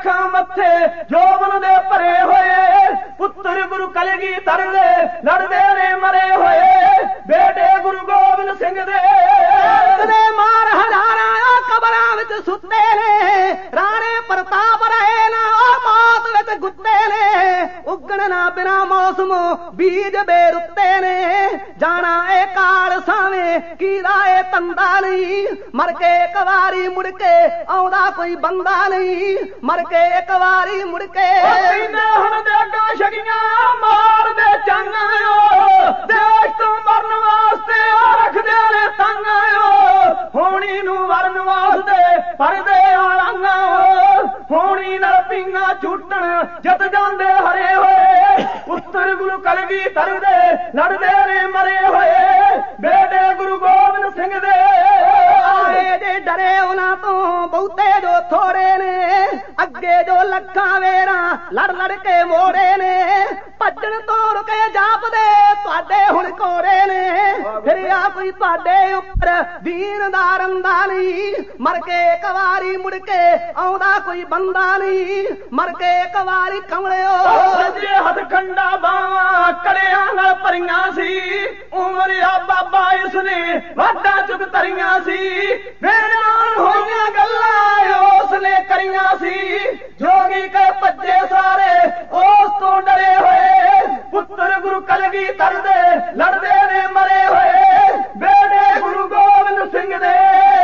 ਅੱਖਾਂ ਮੱਥੇ ਜੋਬਨ ਦੇ ਭਰੇ ਹੋਏ ਪੁੱਤਰ ਗੁਰੂ ਕਲਗੀਧਰ ਦੇ ਲੜਦੇ ਨੇ ਮਰੇ ਹੋਏ ਬੇਟੇ ਗੁਰੂ ਗੋਬਿੰਦ ਸਿੰਘ ਦੇ ਮਾਰ ਹਜ਼ਾਰਾਂ ਕਬਰਾਂ ਵਿੱਚ ਸੁੱਤੇ ਨੇ ਰਾਣੇ ਪ੍ਰਤਾਪ ਰਹੇ ਨਾ ਉਹ ਮੌਤ ਵਿੱਚ ਗੁੱਤੇ ਨੇ ਉੱਗਣ ਨਾ ਬਿਨਾ ਮੌਸਮ ਬੀਜ ਬੇਰੁੱਤੇ ਨੇ ਜਾਣਾ ਇਹ ਕਾਲ ਸਾਵੇਂ ਕੀਦਾ ਇਹ ਤੰਦਾ ਨਹੀਂ ਮਰ ਕੇ ਇੱਕ ਵਾਰੀ ਮੁੜ ਕੇ ਆਉਂਦਾ ਕੋਈ ਬੰਦਾ ਨਹੀਂ ਮਰ ਕੇ ਇੱਕ ਵਾਰੀ ਮੁੜ ਕੇ ਹੁਣ ਦੇਗਾ ਛਗੀਆਂ ਮਾਰ ਦੇ ਚੰਗਾਂ ਦੇਸ਼ ਤੋਂ ਮਰਨ ਵਾਸਤੇ ਰੱਖਦੇ ਨੇ ਤੰਗਾਂ ਹੋਣੀ ਨੂੰ ਵਰਨ ਵਾਸਤੇ ਪਰਦੇ ਆਲਾਂਗਾ ਹੋਣੀ ਨਾਲ ਪਿੰਗਾ ਛੁੱਟਣ ਜਿੱਤ ਜਾਂਦੇ ਹਰੇ ਹੋਏ ਪੁੱਤਰ ਗੁਰੂ ਕਲਗੀਧਰ ਦੇ ਲੜਦੇ ਨੇ ਮਰੇ ਹੋਏ ਬੇਟੇ ਗੁਰੂ ਗੋਬਿੰਦ ਸਿੰਘ ਦੇ ਆਏ ਜੇ ਡਰੇ ਉਹਨਾਂ ਤੋਂ ਬਹੁਤੇ ਜੋ ਥੋੜੇ ਨੇ ਅੱਗੇ ਜੋ ਲੱਖਾਂ ਵੇਰਾਂ ਲੜ ਲੜ ਕੇ ਮੋੜੇ ਨੇ ਭੱਜਣ ਤੋਂ ਰੁਕੇ ਜਾਪਦੇ ਤੁਹਾਡੇ ਹੁਣ ਕੋਰੇ ਨੇ ਫਿਰ ਆ ਕੋਈ ਤੁਹਾਡੇ ਉੱਪਰ ਦੀਨ ਦਾ ਰੰਦਾ ਨਹੀਂ ਮਰ ਕੇ ਇੱਕ ਵਾਰੀ ਮੁੜ ਕੇ ਆਉਂਦਾ ਕੋਈ ਬੰਦਾ ਨਹੀਂ ਮਰ ਕੇ ਇੱਕ ਵਾਰੀ ਕਮਲਿਓ ਸੱਜੇ ਹੱਥ ਖੰਡਾ ਬਾਵਾਂ ਕੜਿਆਂ ਨਾਲ ਭਰੀਆਂ ਸੀ ਉਮਰ ਆ ਬਾਬਾ ਇਸ ਨੇ ਵਾਢਾਂ ਚੁੱਕ ਧਰੀਆਂ ਸੀ ਮੇਰੇ ਨਾਲ ਹੋਈਆਂ ਗੱਲਾਂ ਉਸ ਨੇ ਕਰੀਆਂ ਸੀ ਜੋਗੀ ਕੇ ਭੱਜੇ ਸਾਰੇ ਉਸ ਤੋਂ ਡਰੇ ਹੋਏ ਪੁੱਤਰ ਗੁਰੂ ਕਲਗੀਧਰ ਦੇ ਲੜਦੇ ਨੇ ਮਰੇ ਹੋਏ ਬੇਟੇ ਗੁਰੂ ਗੋਬਿੰਦ ਸਿੰਘ ਦੇ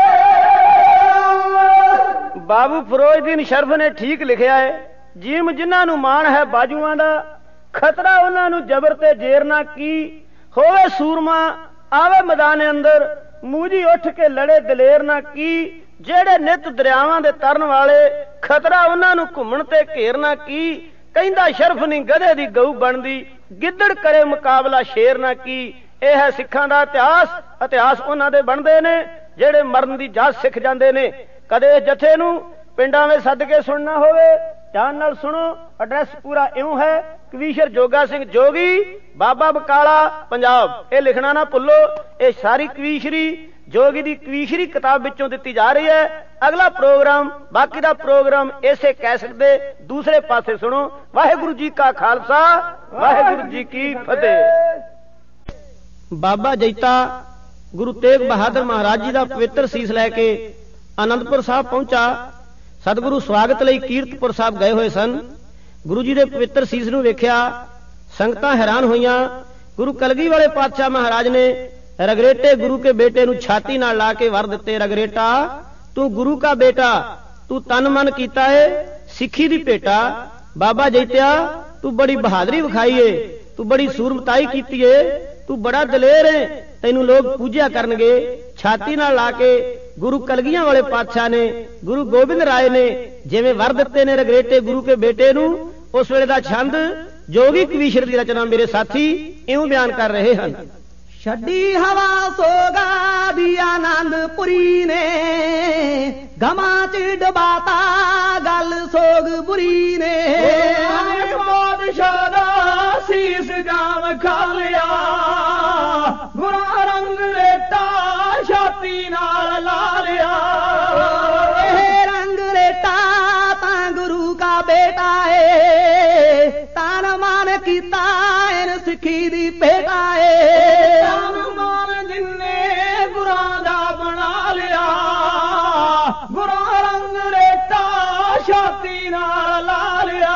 ਬਾਬੂ ਫਿਰੋਜ਼ਦੀਨ ਸ਼ਰਫ ਨੇ ਠੀਕ ਲਿਖਿਆ ਹੈ ਜੀਮ ਜਿਨ੍ਹਾਂ ਨੂੰ ਮਾਣ ਹੈ ਬਾਜੂਆਂ ਦਾ ਖਤਰਾ ਉਹਨਾਂ ਨੂੰ ਜ਼ਬਰ ਤੇ ਜੇਰ ਨਾ ਕੀ ਹੋਵੇ ਸੂਰਮਾ ਆਵੇ ਮੈਦਾਨ ਅੰਦਰ ਮੂਜੀ ਉੱਠ ਕੇ ਲੜੇ ਦਲੇਰ ਨਾ ਕੀ ਜਿਹੜੇ ਨਿਤ ਦਰਿਆਵਾਂ ਦੇ ਤਰਨ ਵਾਲੇ ਖਤਰਾ ਉਹਨਾਂ ਨੂੰ ਘੁੰਮਣ ਤੇ ਘੇਰਨਾ ਕੀ ਕਹਿੰਦਾ ਸ਼ਰਫ ਨਹੀਂ ਗਧੇ ਦੀ ਗਊ ਬਣਦੀ ਗਿੱਦੜ ਕਰੇ ਮੁਕਾਬਲਾ ਸ਼ੇਰ ਨਾ ਕੀ ਇਹ ਹੈ ਸਿੱਖਾਂ ਦਾ ਇਤਿਹਾਸ ਉਹਨਾਂ ਦੇ ਬਣਦੇ ਨੇ ਜਿਹੜੇ ਮਰਨ ਦੀ ਜਾਚ ਸਿੱਖ ਜਾਂਦੇ ਨੇ ਕਦੇ ਜਥੇ ਨੂੰ ਪਿੰਡਾਂ ਵਿੱਚ ਸੱਦ ਕੇ ਸੁਣਨਾ ਹੋਵੇ ਧਿਆਨ ਨਾਲ ਸੁਣੋ ਐਡਰੈਸ ਪੂਰਾ ਇਉਂ ਹੈ ਕਵੀਸ਼ਰ ਜੋਗਾ ਸਿੰਘ ਜੋਗੀ ਬਾਬਾ ਬਕਾਲਾ ਪੰਜਾਬ ਇਹ ਲਿਖਣਾ ਨਾ ਭੁੱਲੋ ਇਹ ਸਾਰੀ ਕਵੀਸ਼ਰੀ ਜੋਗੀ ਦੀ ਕਵੀਸ਼ਰੀ ਕਿਤਾਬ ਵਿੱਚੋਂ ਦਿੱਤੀ ਜਾ ਰਹੀ ਹੈ ਅਗਲਾ ਪ੍ਰੋਗਰਾਮ ਬਾਕੀ ਦਾ ਪ੍ਰੋਗਰਾਮ ਇਸੇ ਕੈਸਟ ਦੇ ਦੂਸਰੇ ਪਾਸੇ ਸੁਣੋ ਵਾਹਿਗੁਰੂ ਜੀ ਕਾ ਖਾਲਸਾ ਵਾਹਿਗੁਰੂ ਜੀ ਕੀ ਫਤਿਹ। ਬਾਬਾ ਜੈਤਾ ਗੁਰੂ ਤੇਗ ਬਹਾਦਰ ਮਹਾਰਾਜ ਜੀ ਦਾ ਪਵਿੱਤਰ ਸੀਸ ਲੈ ਕੇ ਆਨੰਦਪੁਰ ਸਾਹਿਬ ਪਹੁੰਚਾ ਸਤਿਗੁਰੂ ਸਵਾਗਤ ਲਈ ਕੀਰਤਪੁਰ ਸਾਹਿਬ ਗਏ ਹੋਏ ਸਨ ਗੁਰੂ ਜੀ ਦੇ ਪਵਿੱਤਰ ਸੀਸ ਨੂੰ ਵੇਖਿਆ ਸੰਗਤਾਂ ਹੈਰਾਨ ਹੋਈਆਂ ਗੁਰੂ ਕਲਗੀ ਵਾਲੇ ਪਾਤਸ਼ਾਹ ਮਹਾਰਾਜ ਨੇ ਰਗਰੇਟੇ ਗੁਰੂ ਕੇ ਬੇਟੇ ਨੂੰ ਛਾਤੀ ਨਾਲ ਲਾ ਕੇ ਵਰ ਦਿੱਤੇ ਰਗਰੇਟਾ ਤੂੰ ਗੁਰੂ ਕਾ ਬੇਟਾ ਤੂੰ ਤਨ ਮਨ ਕੀਤਾ ਏ ਸਿੱਖੀ ਦੀ ਭੇਟਾ ਬਾਬਾ ਜੈਤਿਆ ਤੂੰ ਬੜੀ ਬਹਾਦਰੀ ਵਿਖਾਈ ਏ ਤੂੰ ਬੜੀ ਸੂਰਮਤਾਈ ਕੀਤੀ ਏ ਤੂੰ ਬੜਾ ਦਲੇਰ ਏ ਤੈਨੂੰ ਲੋਕ ਪੂਜਿਆ ਕਰਨਗੇ ਛਾਤੀ ਨਾਲ ਲਾ ਕੇ ਗੁਰੂ ਕਲਗੀਆਂ ਵਾਲੇ ਪਾਤਸ਼ਾਹ ਨੇ ਗੁਰੂ ਗੋਬਿੰਦ ਰਾਏ ਨੇ ਜਿਵੇਂ ਵਰ ਦਿੱਤੇ ਨੇ ਰਗਰੇਟੇ ਗੁਰੂ ਕੇ ਬੇਟੇ ਨੂੰ ਉਸ ਵੇਲੇ ਦਾ ਛੰਦ ਜੋਗੀ ਕਵੀਸ਼ਰ ਦੀ ਰਚਨਾ ਮੇਰੇ ਸਾਥੀ ਇਉਂ ਬਿਆਨ ਕਰ ਰਹੇ ਹਨ ਛੱਡੀ ਹਵਾ ਸੋਗਾ ਦੀ ਆਨੰਦਪੁਰੀ ਨੇ ਗਮਾਂ ਚ ਡਬਾਤਾ ਗੱਲ ਸੋਗ ਬੁਰੀ ਨੇ ਬਾਦਸ਼ਾਹ ਦਾ ਸੀਸ ਜਾਮ ਖਾਲਿਆ ਗੁਰਾ ਰੰਗ ਰੇਟਾ ਛਾਤੀ ਨਾਲ ਲਾ ਲਿਆ ਇਹ ਰੰਗ ਰੇਟਾ ਤਾਂ ਗੁਰੂ ਕਾ ਬੇਟਾ ਏ ਤਨ ਮਨ ਕੀਤਾ ਇਹਨ ਸਿੱਖੀ ਦੀ ਭੇਟਾ ਏ ਤਨ ਮਨ ਜਿੰਨੇ ਗੁਰਾਂ ਦਾ ਬਣਾ ਲਿਆ ਗੁਰਾ ਰੰਗ ਰੇਟਾ ਛਾਤੀ ਨਾਲ ਲਾ ਲਿਆ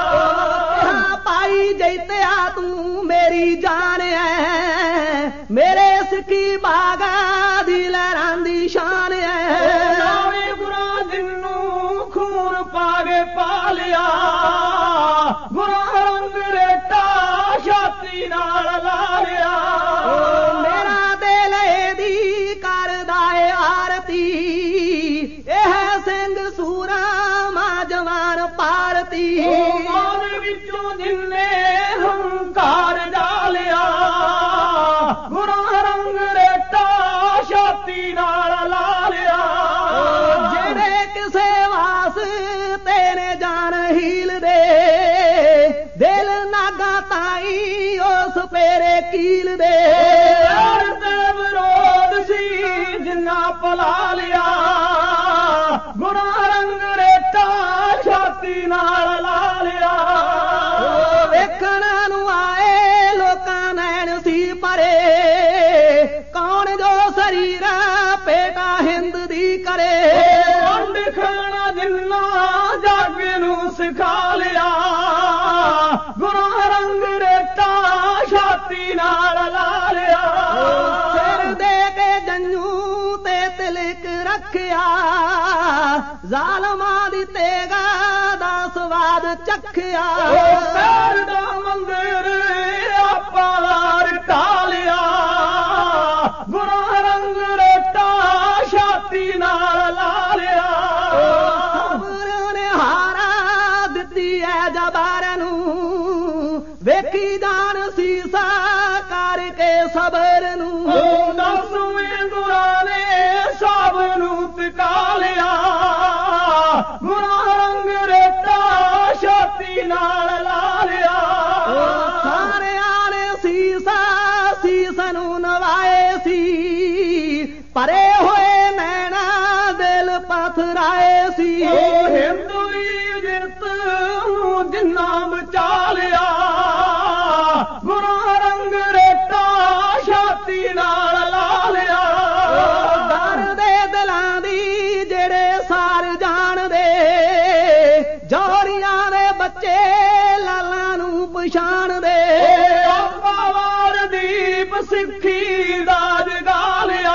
ਭਾਈ ਜੈਤਿਆ ਤੂੰ ਮੇਰੀ ਜਾਨ ਐ ਮੇਰੇ ਸਿੱਖੀ ਬਾਗਾ ਦੀ ਲਹਿਰਾਂ ਦੀ ਸ਼ਾਨ ਐ ਨਾਵੇਂ ਗੁਰਾਂ ਜਿੰਨੂੰ ਖੂਨ ਪਾਗੇ ਪਾ ਲਿਆ ਗੁਰਾਂ ਰੰਗ ਰੇਟਾ ਛਾਤੀ ਨਾਲ ਲਾ ਲਿਆ ਮੇਰਾ ਦਿਲ ਇਹਦੀ ਕਰਦਾ ਏ ਆਰਤੀ ਇਹ ਸਿੰਘ ਸੂਰਾ ਮਾ ਜਵਾਨ ਪਾਰਤੀ ਮਨ ਵਿੱਚੋਂ ਜਿੰਨੇ ਹੰਕਾਰ ਜਾਲਿਆ ਗੁਰਾਂ ਰੰਗ ਰੇਟਾ ਛਾਤੀ ਨਾਲ ਲਾ ਲਿਆ ਜਿਹੜੇ ਕਿਸੇ ਵਾਸਤੇ ਨੇ ਜਾਨ ਹੀਲ ਦੇ ਦਿਲ ਨਾਗਾ ਤਾਈ ਉਸ ਪੇਰੇ ਕੀਲ ਦੇ ਤੇ ਵਿਰੋਧ ਸੀ ਜਿੰਨਾ ਪਲਾ ਲਿਆ ਗੁਰਾਂ ਰੰਗ ਰੇਟਾ ਛਾਤੀ ਰੱਖਿਆ ਜ਼ਾਲਮਾਂ ਦੀ ਤੇਗ ਦਾ ਸਵਾਦ ਚੱਖਿਆ ਪੈਰ ਦਾ ਮੰਦਰ ਆਪਾਰ ਢਾਲਿਆ ਗੁਰਾਂ ਰੰਗ ਰੇਟਾ ਛਾਤੀ ਨਾਲ ਲਾ ਲਿਆ ਸਬਰ ਨੇ ਹਾਰਾ ਦਿੱਤੀ ਐ ਜਬਾਰ ਨੂੰ ਵੇਖੀ ਜਾਣ ਸੀਸਾ ਕਰਕੇ ਸਬਰ ਨੂੰ ਦਸਵੇਂ ਗੁਰਾਂ ਨੇ ਸਭ ਨੂੰ ਟਿਕਾ ਲਿਆ ਗੁਰਾਂ ਰੰਗ ਰੇਟਾ ਛਾਤੀ ਨਾਲ ਲਾ ਲਿਆ ਸਾਰਿਆਂ ਨੇ ਸੀਸ ਨੂੰ ਨਵਾਏ ਸੀ ਪਰੇ ਹੋਏ ਨੈਣਾ ਦਿਲ ਪਥਰਾਏ ਸੀ ਹਿੰਦੂ ਦੀ ਜਿੱਤ ਨੂੰ ਜਿੰਨਾ ਬਚਾ ਲਿਆ ਗੁਰਾਂ ਰੰਗ ਰੇਟਾ ਛਾਤੀ ਨਾਲ ਲਾ ਲਿਆ ਦਰ ਦੇ ਦਿਲਾਂ ਦੀ ਜਿਹੜੇ ਸਾਰ ਜਾਣਦੇ ਜੋਰੀਆਂ ਦੇ ਬੱਚੇ ਲਾਲਾਂ ਨੂੰ ਪਛਾਣਦੇ ਬਾਵਾਰ ਦੀਪ ਸਿੱਖੀ ਦਾ ਜਗਾ ਲਿਆ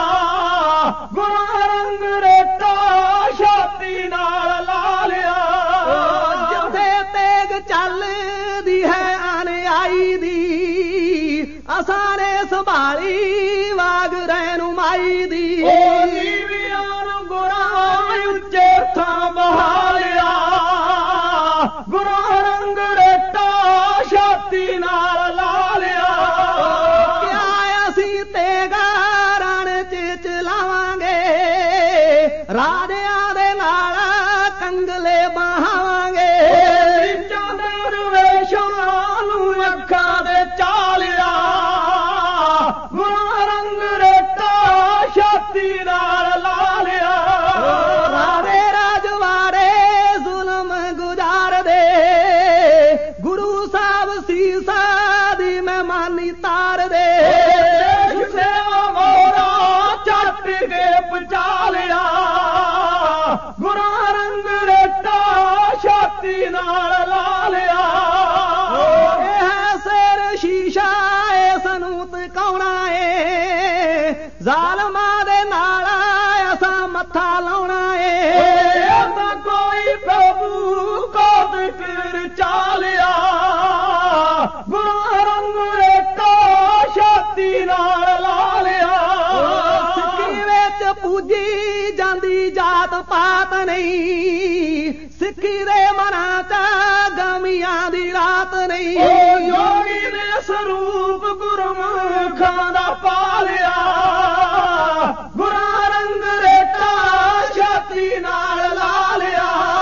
ਗੁਰਾਂ ਰੰਗ ਰੇਟਾ ਛਾਤੀ ਨਾਲ ਲਾ ਲਿਆ ਜਿੱਥੇ ਤੇਗ ਚੱਲਦੀ ਹੈ ਅਨਿਆਈ ਦੀ ਅਸਾਂ ਨੇ ਸੰਭਾਲੀ ਵਾਗ ਰਹਿਨੁਮਾਈ ਦੀ ਨੀਵਿਆਂ ਨੂੰ ਗੁਰਾਂ ਉੱਚੇ ਥਾਂ ਬਹਾ ਲਿਆ ਗੁਰਾਂ ਰੰਗ ਰੇਟਾ ਛਾਤੀ ਨਾਲ ਲਾ ਲਿਆ ਕਿਆ ਅਸੀਂ ਤੇਗਾ ਰਣ ਚ ਚਲਾਵਾਂਗੇ ਰਾਜਿਆਂ ਦੇ ਨਾਲ ਕੰਗਲੇ ਬਹਾਵਾਂਗੇ ਦਰਵੇਸ਼ਾਂ ਨੂੰ ਅੱਖਾਂ ਦੇ ਚਾਲਿਆ ਗੁਰਾਂ ਰੰਗ ਰੇਟਾ ਛਾਤੀ ਨਾਲ ਲਾ ਲਿਆ ਰਾਜੇ ਰਾਜਵਾੜੇ ਜ਼ੁਲਮ ਗੁਜ਼ਾਰਦੇ ਗੁਰੂ ਸਾਹਿਬ ਸੀਸਾ ਦੀ ਮਹਿਮਾਨੀ ਤਾਰਦੇ ਦੇਸ਼ ਸੇਵਾ ਮੋਰਾ ਚੱਟ ਕੇ ਪਚਾ ਲਿਆ ਗੁਰਾਂ ਰੰਗ ਰੇਟਾ ਛਾਤੀ ਨਾਲ ਲਾ ਲਿਆ ਇਹ ਹੈ ਸਿਰ ਸ਼ੀਸ਼ਾ ਇਸ ਨੂੰ ਤਕਾਉਣਾ ਏ ਜ਼ਾਲਮਾਂ ਦੇ ਨਾਲ ਅਸਾਂ ਮੱਥਾ ਲਾਉਣਾ ਏ ਤਾਂ ਕੋਈ ਪ੍ਰਭੂ ਕੋਦ ਕਰ ਚਾਲਿਆ ਗੁਰਾਂ ਰੰਗ ਰੇਟਾ ਛਾਤੀ ਨਾਲ ਲਾ ਲਿਆ ਸਿੱਖੀ ਵਿੱਚ ਪੂਜੀ ਜਾਂਦੀ ਜਾਤ ਪਾਤ ਨਹੀਂ ਸਿੱਖੀ ਦੇ ਮਨਾਂ ਚ ਗਮੀਆਂ ਦੀ ਰਾਤ ਨਹੀਂ ਯੋਗੀ ਨੇ ਸਰੂਪ ਗੁਰਮੁਖਾਂ ਦਾ ਪਾਲਿਆ ਗੁਰਾਂ ਰੰਗ ਰੇਟਾ ਛਾਤੀ ਨਾਲ ਲਾ ਲਿਆ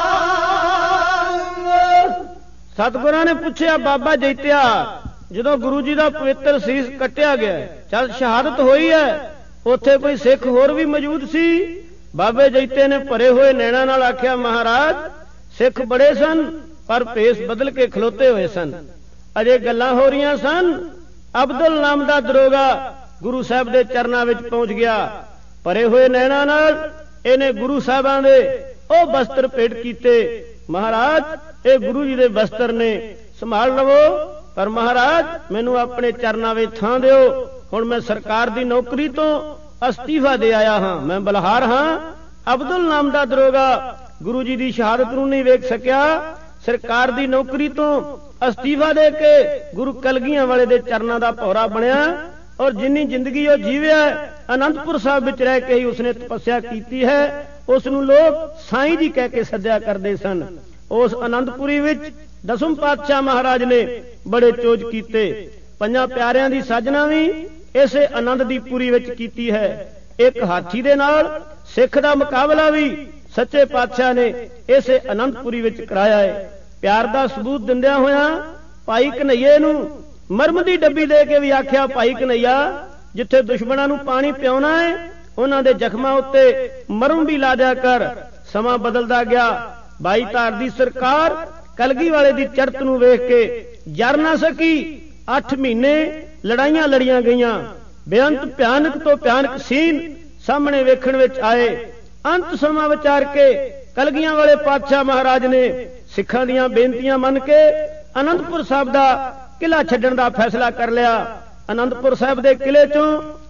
ਸਤਿਗੁਰਾਂ ਨੇ ਪੁੱਛਿਆ ਬਾਬਾ ਜੈਤਿਆ ਜਦੋਂ ਗੁਰੂ ਜੀ ਦਾ ਪਵਿੱਤਰ ਸੀਸ ਕੱਟਿਆ ਗਿਆ ਚੱਲ ਸ਼ਹਾਦਤ ਹੋਈ ਹੈ ਉੱਥੇ ਕੋਈ ਸਿੱਖ ਹੋਰ ਵੀ ਮੌਜੂਦ ਸੀ ਬਾਬੇ ਜੈਤੇ ਨੇ ਭਰੇ ਹੋਏ ਨੈਣਾ ਨਾਲ ਆਖਿਆ ਮਹਾਰਾਜ ਸਿੱਖ ਬੜੇ ਸਨ ਪਰ ਭੇਸ ਬਦਲ ਕੇ ਖਲੋਤੇ ਹੋਏ ਸਨ ਅਜੇ ਗੱਲਾਂ ਹੋ ਰਹੀਆਂ ਸਨ ਅਬਦੁਲ ਨਾਮ ਦਾ ਦਰੋਗਾ ਗੁਰੂ ਸਾਹਿਬ ਦੇ ਚਰਨਾਂ ਵਿੱਚ ਪਹੁੰਚ ਗਿਆ ਭਰੇ ਹੋਏ ਨੈਣਾ ਨਾਲ ਇਹਨੇ ਗੁਰੂ ਸਾਹਿਬਾਂ ਦੇ ਉਹ ਬਸਤਰ ਭੇਟ ਕੀਤੇ ਮਹਾਰਾਜ ਇਹ ਗੁਰੂ ਜੀ ਦੇ ਬਸਤਰ ਨੇ ਸੰਭਾਲ ਲਵੋ ਪਰ ਮਹਾਰਾਜ ਮੈਨੂੰ ਆਪਣੇ ਚਰਨਾਂ ਵਿੱਚ ਥਾਂ ਦਿਓ ਹੁਣ ਮੈਂ ਸਰਕਾਰ ਦੀ ਨੌਕਰੀ ਤੋਂ ਅਸਤੀਫਾ ਦੇ ਆਇਆ ਹਾਂ ਮੈਂ ਬਲਹਾਰ ਹਾਂ ਅਬਦੁਲ ਨਾਮ ਦਾ ਦਰੋਗਾ ਗੁਰੂ ਜੀ ਦੀ ਸ਼ਹਾਦਤ ਨੂੰ ਨਹੀਂ ਵੇਖ ਸਕਿਆ ਸਰਕਾਰ ਦੀ ਨੌਕਰੀ ਤੋਂ ਅਸਤੀਫਾ ਦੇ ਕੇ ਗੁਰੂ ਕਲਗੀਆਂ ਵਾਲੇ ਦੇ ਚਰਨਾਂ ਦਾ ਭੌਰਾ ਬਣਿਆ ਔਰ ਜਿੰਨੀ ਜ਼ਿੰਦਗੀ ਉਹ ਜੀਵਿਆ ਅਨੰਦਪੁਰ ਸਾਹਿਬ ਵਿੱਚ ਰਹਿ ਕੇ ਹੀ ਉਸਨੇ ਤਪੱਸਿਆ ਕੀਤੀ ਹੈ ਉਸ ਨੂੰ ਲੋਕ ਸਾਈਂ ਜੀ ਕਹਿ ਕੇ ਸੱਦਿਆ ਕਰਦੇ ਸਨ ਉਸ ਅਨੰਦਪੁਰੀ ਵਿੱਚ ਦਸਮ ਪਾਤਸ਼ਾਹ ਮਹਾਰਾਜ ਨੇ ਬੜੇ ਚੋਜ ਕੀਤੇ ਪੰਜਾਂ ਪਿਆਰਿਆਂ ਦੀ ਸਾਜਨਾ ਵੀ ਇਸੇ ਆਨੰਦ ਦੀ ਪੁਰੀ ਵਿੱਚ ਕੀਤੀ ਹੈ ਇੱਕ ਹਾਥੀ ਦੇ ਨਾਲ ਸਿੱਖ ਦਾ ਮੁਕਾਬਲਾ ਵੀ ਸੱਚੇ ਪਾਤਸ਼ਾਹ ਨੇ ਇਸੇ ਅਨੰਦਪੁਰੀ ਵਿੱਚ ਕਰਾਇਆ ਹੈ ਪਿਆਰ ਦਾ ਸਬੂਤ ਦਿੰਦਿਆਂ ਹੋਇਆਂ ਭਾਈ ਕਨਈਏ ਨੂੰ ਮਰਮ ਦੀ ਡੱਬੀ ਦੇ ਕੇ ਵੀ ਆਖਿਆ ਭਾਈ ਕਨਈਆ ਜਿੱਥੇ ਦੁਸ਼ਮਣਾਂ ਨੂੰ ਪਾਣੀ ਪਿਆਉਣਾ ਹੈ ਉਹਨਾਂ ਦੇ ਜ਼ਖਮਾਂ ਉੱਤੇ ਮਰਮ ਵੀ ਲਾ ਦਿਆ ਕਰ ਸਮਾਂ ਬਦਲਦਾ ਗਿਆ ਬਾਈ ਧਾਰ ਦੀ ਸਰਕਾਰ ਕਲਗੀ ਵਾਲੇ ਦੀ ਚੜਤ ਨੂੰ ਵੇਖ ਕੇ ਜਰ ਨਾ ਸਕੀ 8 ਮਹੀਨੇ ਲੜਾਈਆਂ ਲੜੀਆਂ ਗਈਆਂ ਬੇਅੰਤ ਭਿਆਨਕ ਤੋਂ ਭਿਆਨਕ ਸੀਨ ਸਾਹਮਣੇ ਵੇਖਣ ਵਿੱਚ ਆਏ ਅੰਤ ਸਮਾਂ ਵਿਚਾਰ ਕੇ ਕਲਗੀਆਂ ਵਾਲੇ ਪਾਤਸ਼ਾਹ ਮਹਾਰਾਜ ਨੇ ਸਿੱਖਾਂ ਦੀਆਂ ਬੇਨਤੀਆਂ ਮੰਨ ਕੇ ਅਨੰਦਪੁਰ ਸਾਹਿਬ ਦਾ ਕਿਲਾ ਛੱਡਣ ਦਾ ਫੈਸਲਾ ਕਰ ਲਿਆ ਅਨੰਦਪੁਰ ਸਾਹਿਬ ਦੇ ਕਿਲੇ ਚੋਂ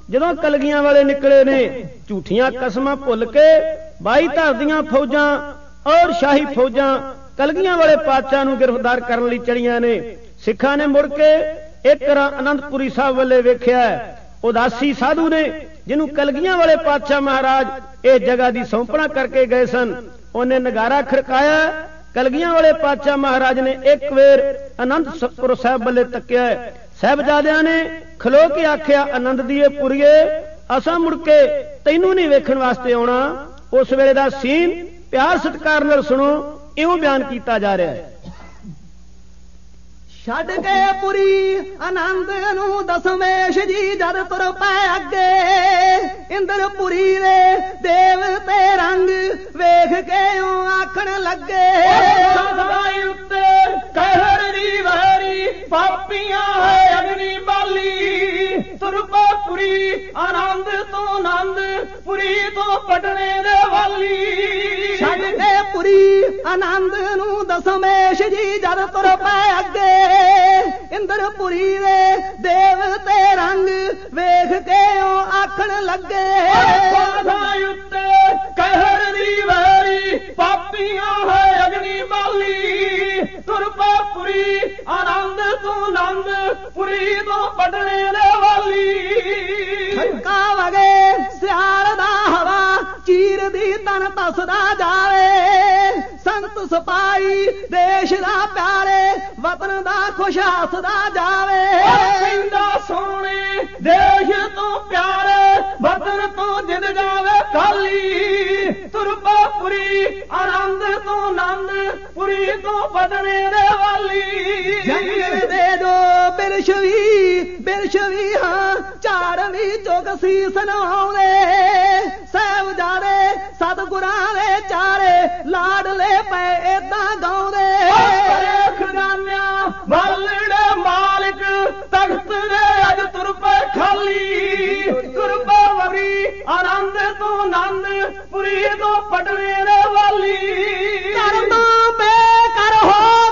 ਜਦੋਂ ਕਲਗੀਆਂ ਵਾਲੇ ਨਿਕਲੇ ਨੇ ਝੂਠੀਆਂ ਕਸਮਾਂ ਭੁੱਲ ਕੇ 22 ਧਰ ਦੀਆਂ ਫੌਜਾਂ ਔਰ ਸ਼ਾਹੀ ਫੌਜਾਂ ਕਲਗੀਆਂ ਵਾਲੇ ਪਾਤਸ਼ਾਹ ਨੂੰ ਗ੍ਰਿਫਤਾਰ ਕਰਨ ਲਈ ਚੜੀਆਂ ਨੇ। ਸਿੱਖਾਂ ਨੇ ਮੁੜ ਕੇ ਇੱਕ ਰਾਂ ਅਨੰਦਪੁਰੀ ਸਾਹਿਬ ਵੱਲੇ ਵੇਖਿਆ। ਉਦਾਸੀ ਸਾਧੂ ਨੇ ਜਿਹਨੂੰ ਕਲਗੀਆਂ ਵਾਲੇ ਪਾਤਸ਼ਾਹ ਮਹਾਰਾਜ ਇਹ ਜਗ੍ਹਾ ਦੀ ਸੌਂਪਣਾ ਕਰਕੇ ਗਏ ਸਨ, ਉਹਨੇ ਨਗਾਰਾ ਖੜਕਾਇਆ। ਕਲਗੀਆਂ ਵਾਲੇ ਪਾਤਸ਼ਾਹ ਮਹਾਰਾਜ ਨੇ ਇੱਕ ਵੇਰ ਅਨੰਦਪੁਰ ਸਾਹਿਬ ਵੱਲੇ ਤੱਕਿਆ। ਸਾਹਿਬਜ਼ਾਦਿਆਂ ਨੇ ਖਲੋ ਕੇ ਆਖਿਆ, ਆਨੰਦ ਦੀਏ ਪੁਰੀਏ, ਅਸਾਂ ਮੁੜ ਕੇ ਤੈਨੂੰ ਨਹੀਂ ਵੇਖਣ ਵਾਸਤੇ ਆਉਣਾ। ਉਸ ਵੇਲੇ ਦਾ ਸੀਨ ਪਿਆਰ ਸਤਿਕਾਰ ਨਾਲ ਸੁਣੋ, ਇਉਂ ਬਿਆਨ ਕੀਤਾ ਜਾ ਰਿਹਾ ਹੈ। ਛੱਡ ਕੇ ਪੁਰੀ ਆਨੰਦ ਨੂੰ ਦਸਮੇਸ਼ ਜੀ ਜਦ ਤੁਰ ਪਏ ਅੱਗੇ, ਇੰਦਰਪੁਰੀ ਦੇ ਦੇਵਤੇ ਰੰਗ ਵੇਖ ਕੇ ਉਹ ਆਖਣ ਲੱਗੇ, ਸਦਾਈ ਉੱਤੇ ਕਹਿਰ ਦੀ ਵੈਰੀ ਪਾਪੀਆਂ ਹੈ ਅਗਨੀ ਬਾਲੀ, ਤੁਰਪਾਪੁਰੀ ਆਨੰਦ ਤੋਂ ਆਨੰਦ ਪੁਰੀ ਤੋਂ ਪਟਨੇ ਦੇ ਵਾਲੀ। ਛੱਡ ਕੇ ਪੁਰੀ ਆਨੰਦ ਨੂੰ ਦਸਮੇਸ਼ ਜੀ ਜਦ ਤੁਰ ਪਏ ਅੱਗੇ, ਇੰਦਰਪੁਰੀ ਦੇ ਦੇਵਤੇ ਰੰਗ ਵੇਖ ਕੇ ਉਹ ਆਖਣ ਲੱਗੇ, ਸਦਾਈ ਉੱਤੇ ਕਹਿਰ ਦੀ ਵੈਰੀ ਪਾਪੀਆਂ ਹੈ ਅਗਨੀ ਬਾਲੀ, ਤੁਰਪਾਪੁਰੀ ਆਨੰਦ ਤੋਂ ਆਨੰਦ ਪੁਰੀ ਤੋਂ ਪਟਨੇ ਦੇ ਵਾਲੀ। ਠੱਕਾ ਵਗੇ ਸਿਆਲ ਦਾ ਹਵਾ ਚੀਰਦੀ ਤਨ ਤਸਦਾ ਜਾਵੇ, ਸੰਤ ਸਿਪਾਹੀ ਦੇਸ਼ ਦਾ ਪਿਆਰੇ ਵਤਨ ਦਾ ਖੁਸ਼ ਹੱਸਦਾ ਜਾਵੇ। ਕਹਿੰਦਾ ਸੋਹਣੇ ਦੇਸ਼ ਤੋਂ ਪਿਆਰੇ ਵਤਨ ਤੋਂ ਜਿੱਦ ਜਾਵੇ ਖਾਲੀ, ਤੁਰਪਾਪੁਰੀ ਆਨੰਦ ਤੋਂ ਆਨੰਦ ਪੁਰੀ ਤੋਂ ਪਟਨੇ ਦੇ ਵਾਲੀ। ਜੰਗਲ ਦੇ ਜੋ ਬਿਰਸ਼ਵੀ ਹਾਂ ਝਾੜਵੀਂ ਚੁਗ ਸੀਸ ਨਵਾਉਂਦੇ, ਸਾਹਿਬਜ਼ਾਦੇ ਸਤਿਗੁਰਾਂ ਦੇ ਚਾਰੇ ਲਾਡਲੇ ਪਏ ਏਦਾਂ ਗਾਉਂਦੇ, ਖਜ਼ਾਨਿਆਂ ਵਾਲੜੇ ਮਾਲਿਕ ਤਖਤ ਦੇ ਅੱਜ ਤੁਰ ਪਏ ਖਾਲੀ, ਤੁਰਪਾਪੁਰੀ ਆਨੰਦ ਤੋਂ ਆਨੰਦ ਪੁਰੀ ਤੋਂ ਪਟਨੇ ਦੇ ਵਾਲੀ। ਕਰ ਤੋਂ ਬੇਕਰ ਹੋ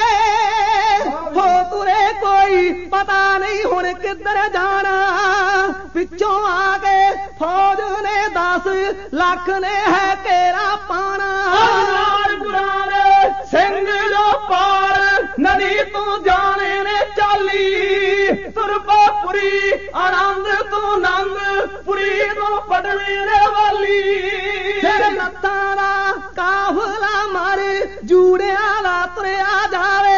ਤੁਰੇ ਕੋਈ ਪਤਾ ਨਹੀਂ ਹੁਣ ਕਿੱਧਰ ਜਾਣਾ, ਪਿੱਛੋਂ ਆ ਕੇ ਫੌਜ ਨੇ 10 ਲੱਖ ਨੇ ਹੈ ਘੇਰਾ ਪਾਣਾ, ਨਾਲ ਗੁਰਾਂ ਦੇ ਸਿੰਘ ਜੋ ਪਾਰ ਨਦੀ ਤੋਂ ਜਾਣੇ ਨੇ ਚਾਲੀ, ਤੁਰਪਾਪੁਰੀ ਆਨੰਦ ਤੋਂ ਆਨੰਦ ਪੁਰੀ ਤੋਂ ਪਟਨੇ ਦੇ ਵਾਲੀ। ਸਿਰ ਲੱਤਾਂ ਦਾ ਕਾਫਲਾ ਮਾਰ ਜੂੜਿਆਂ ਦਾ ਤੁਰਿਆ ਜਾਵੇ,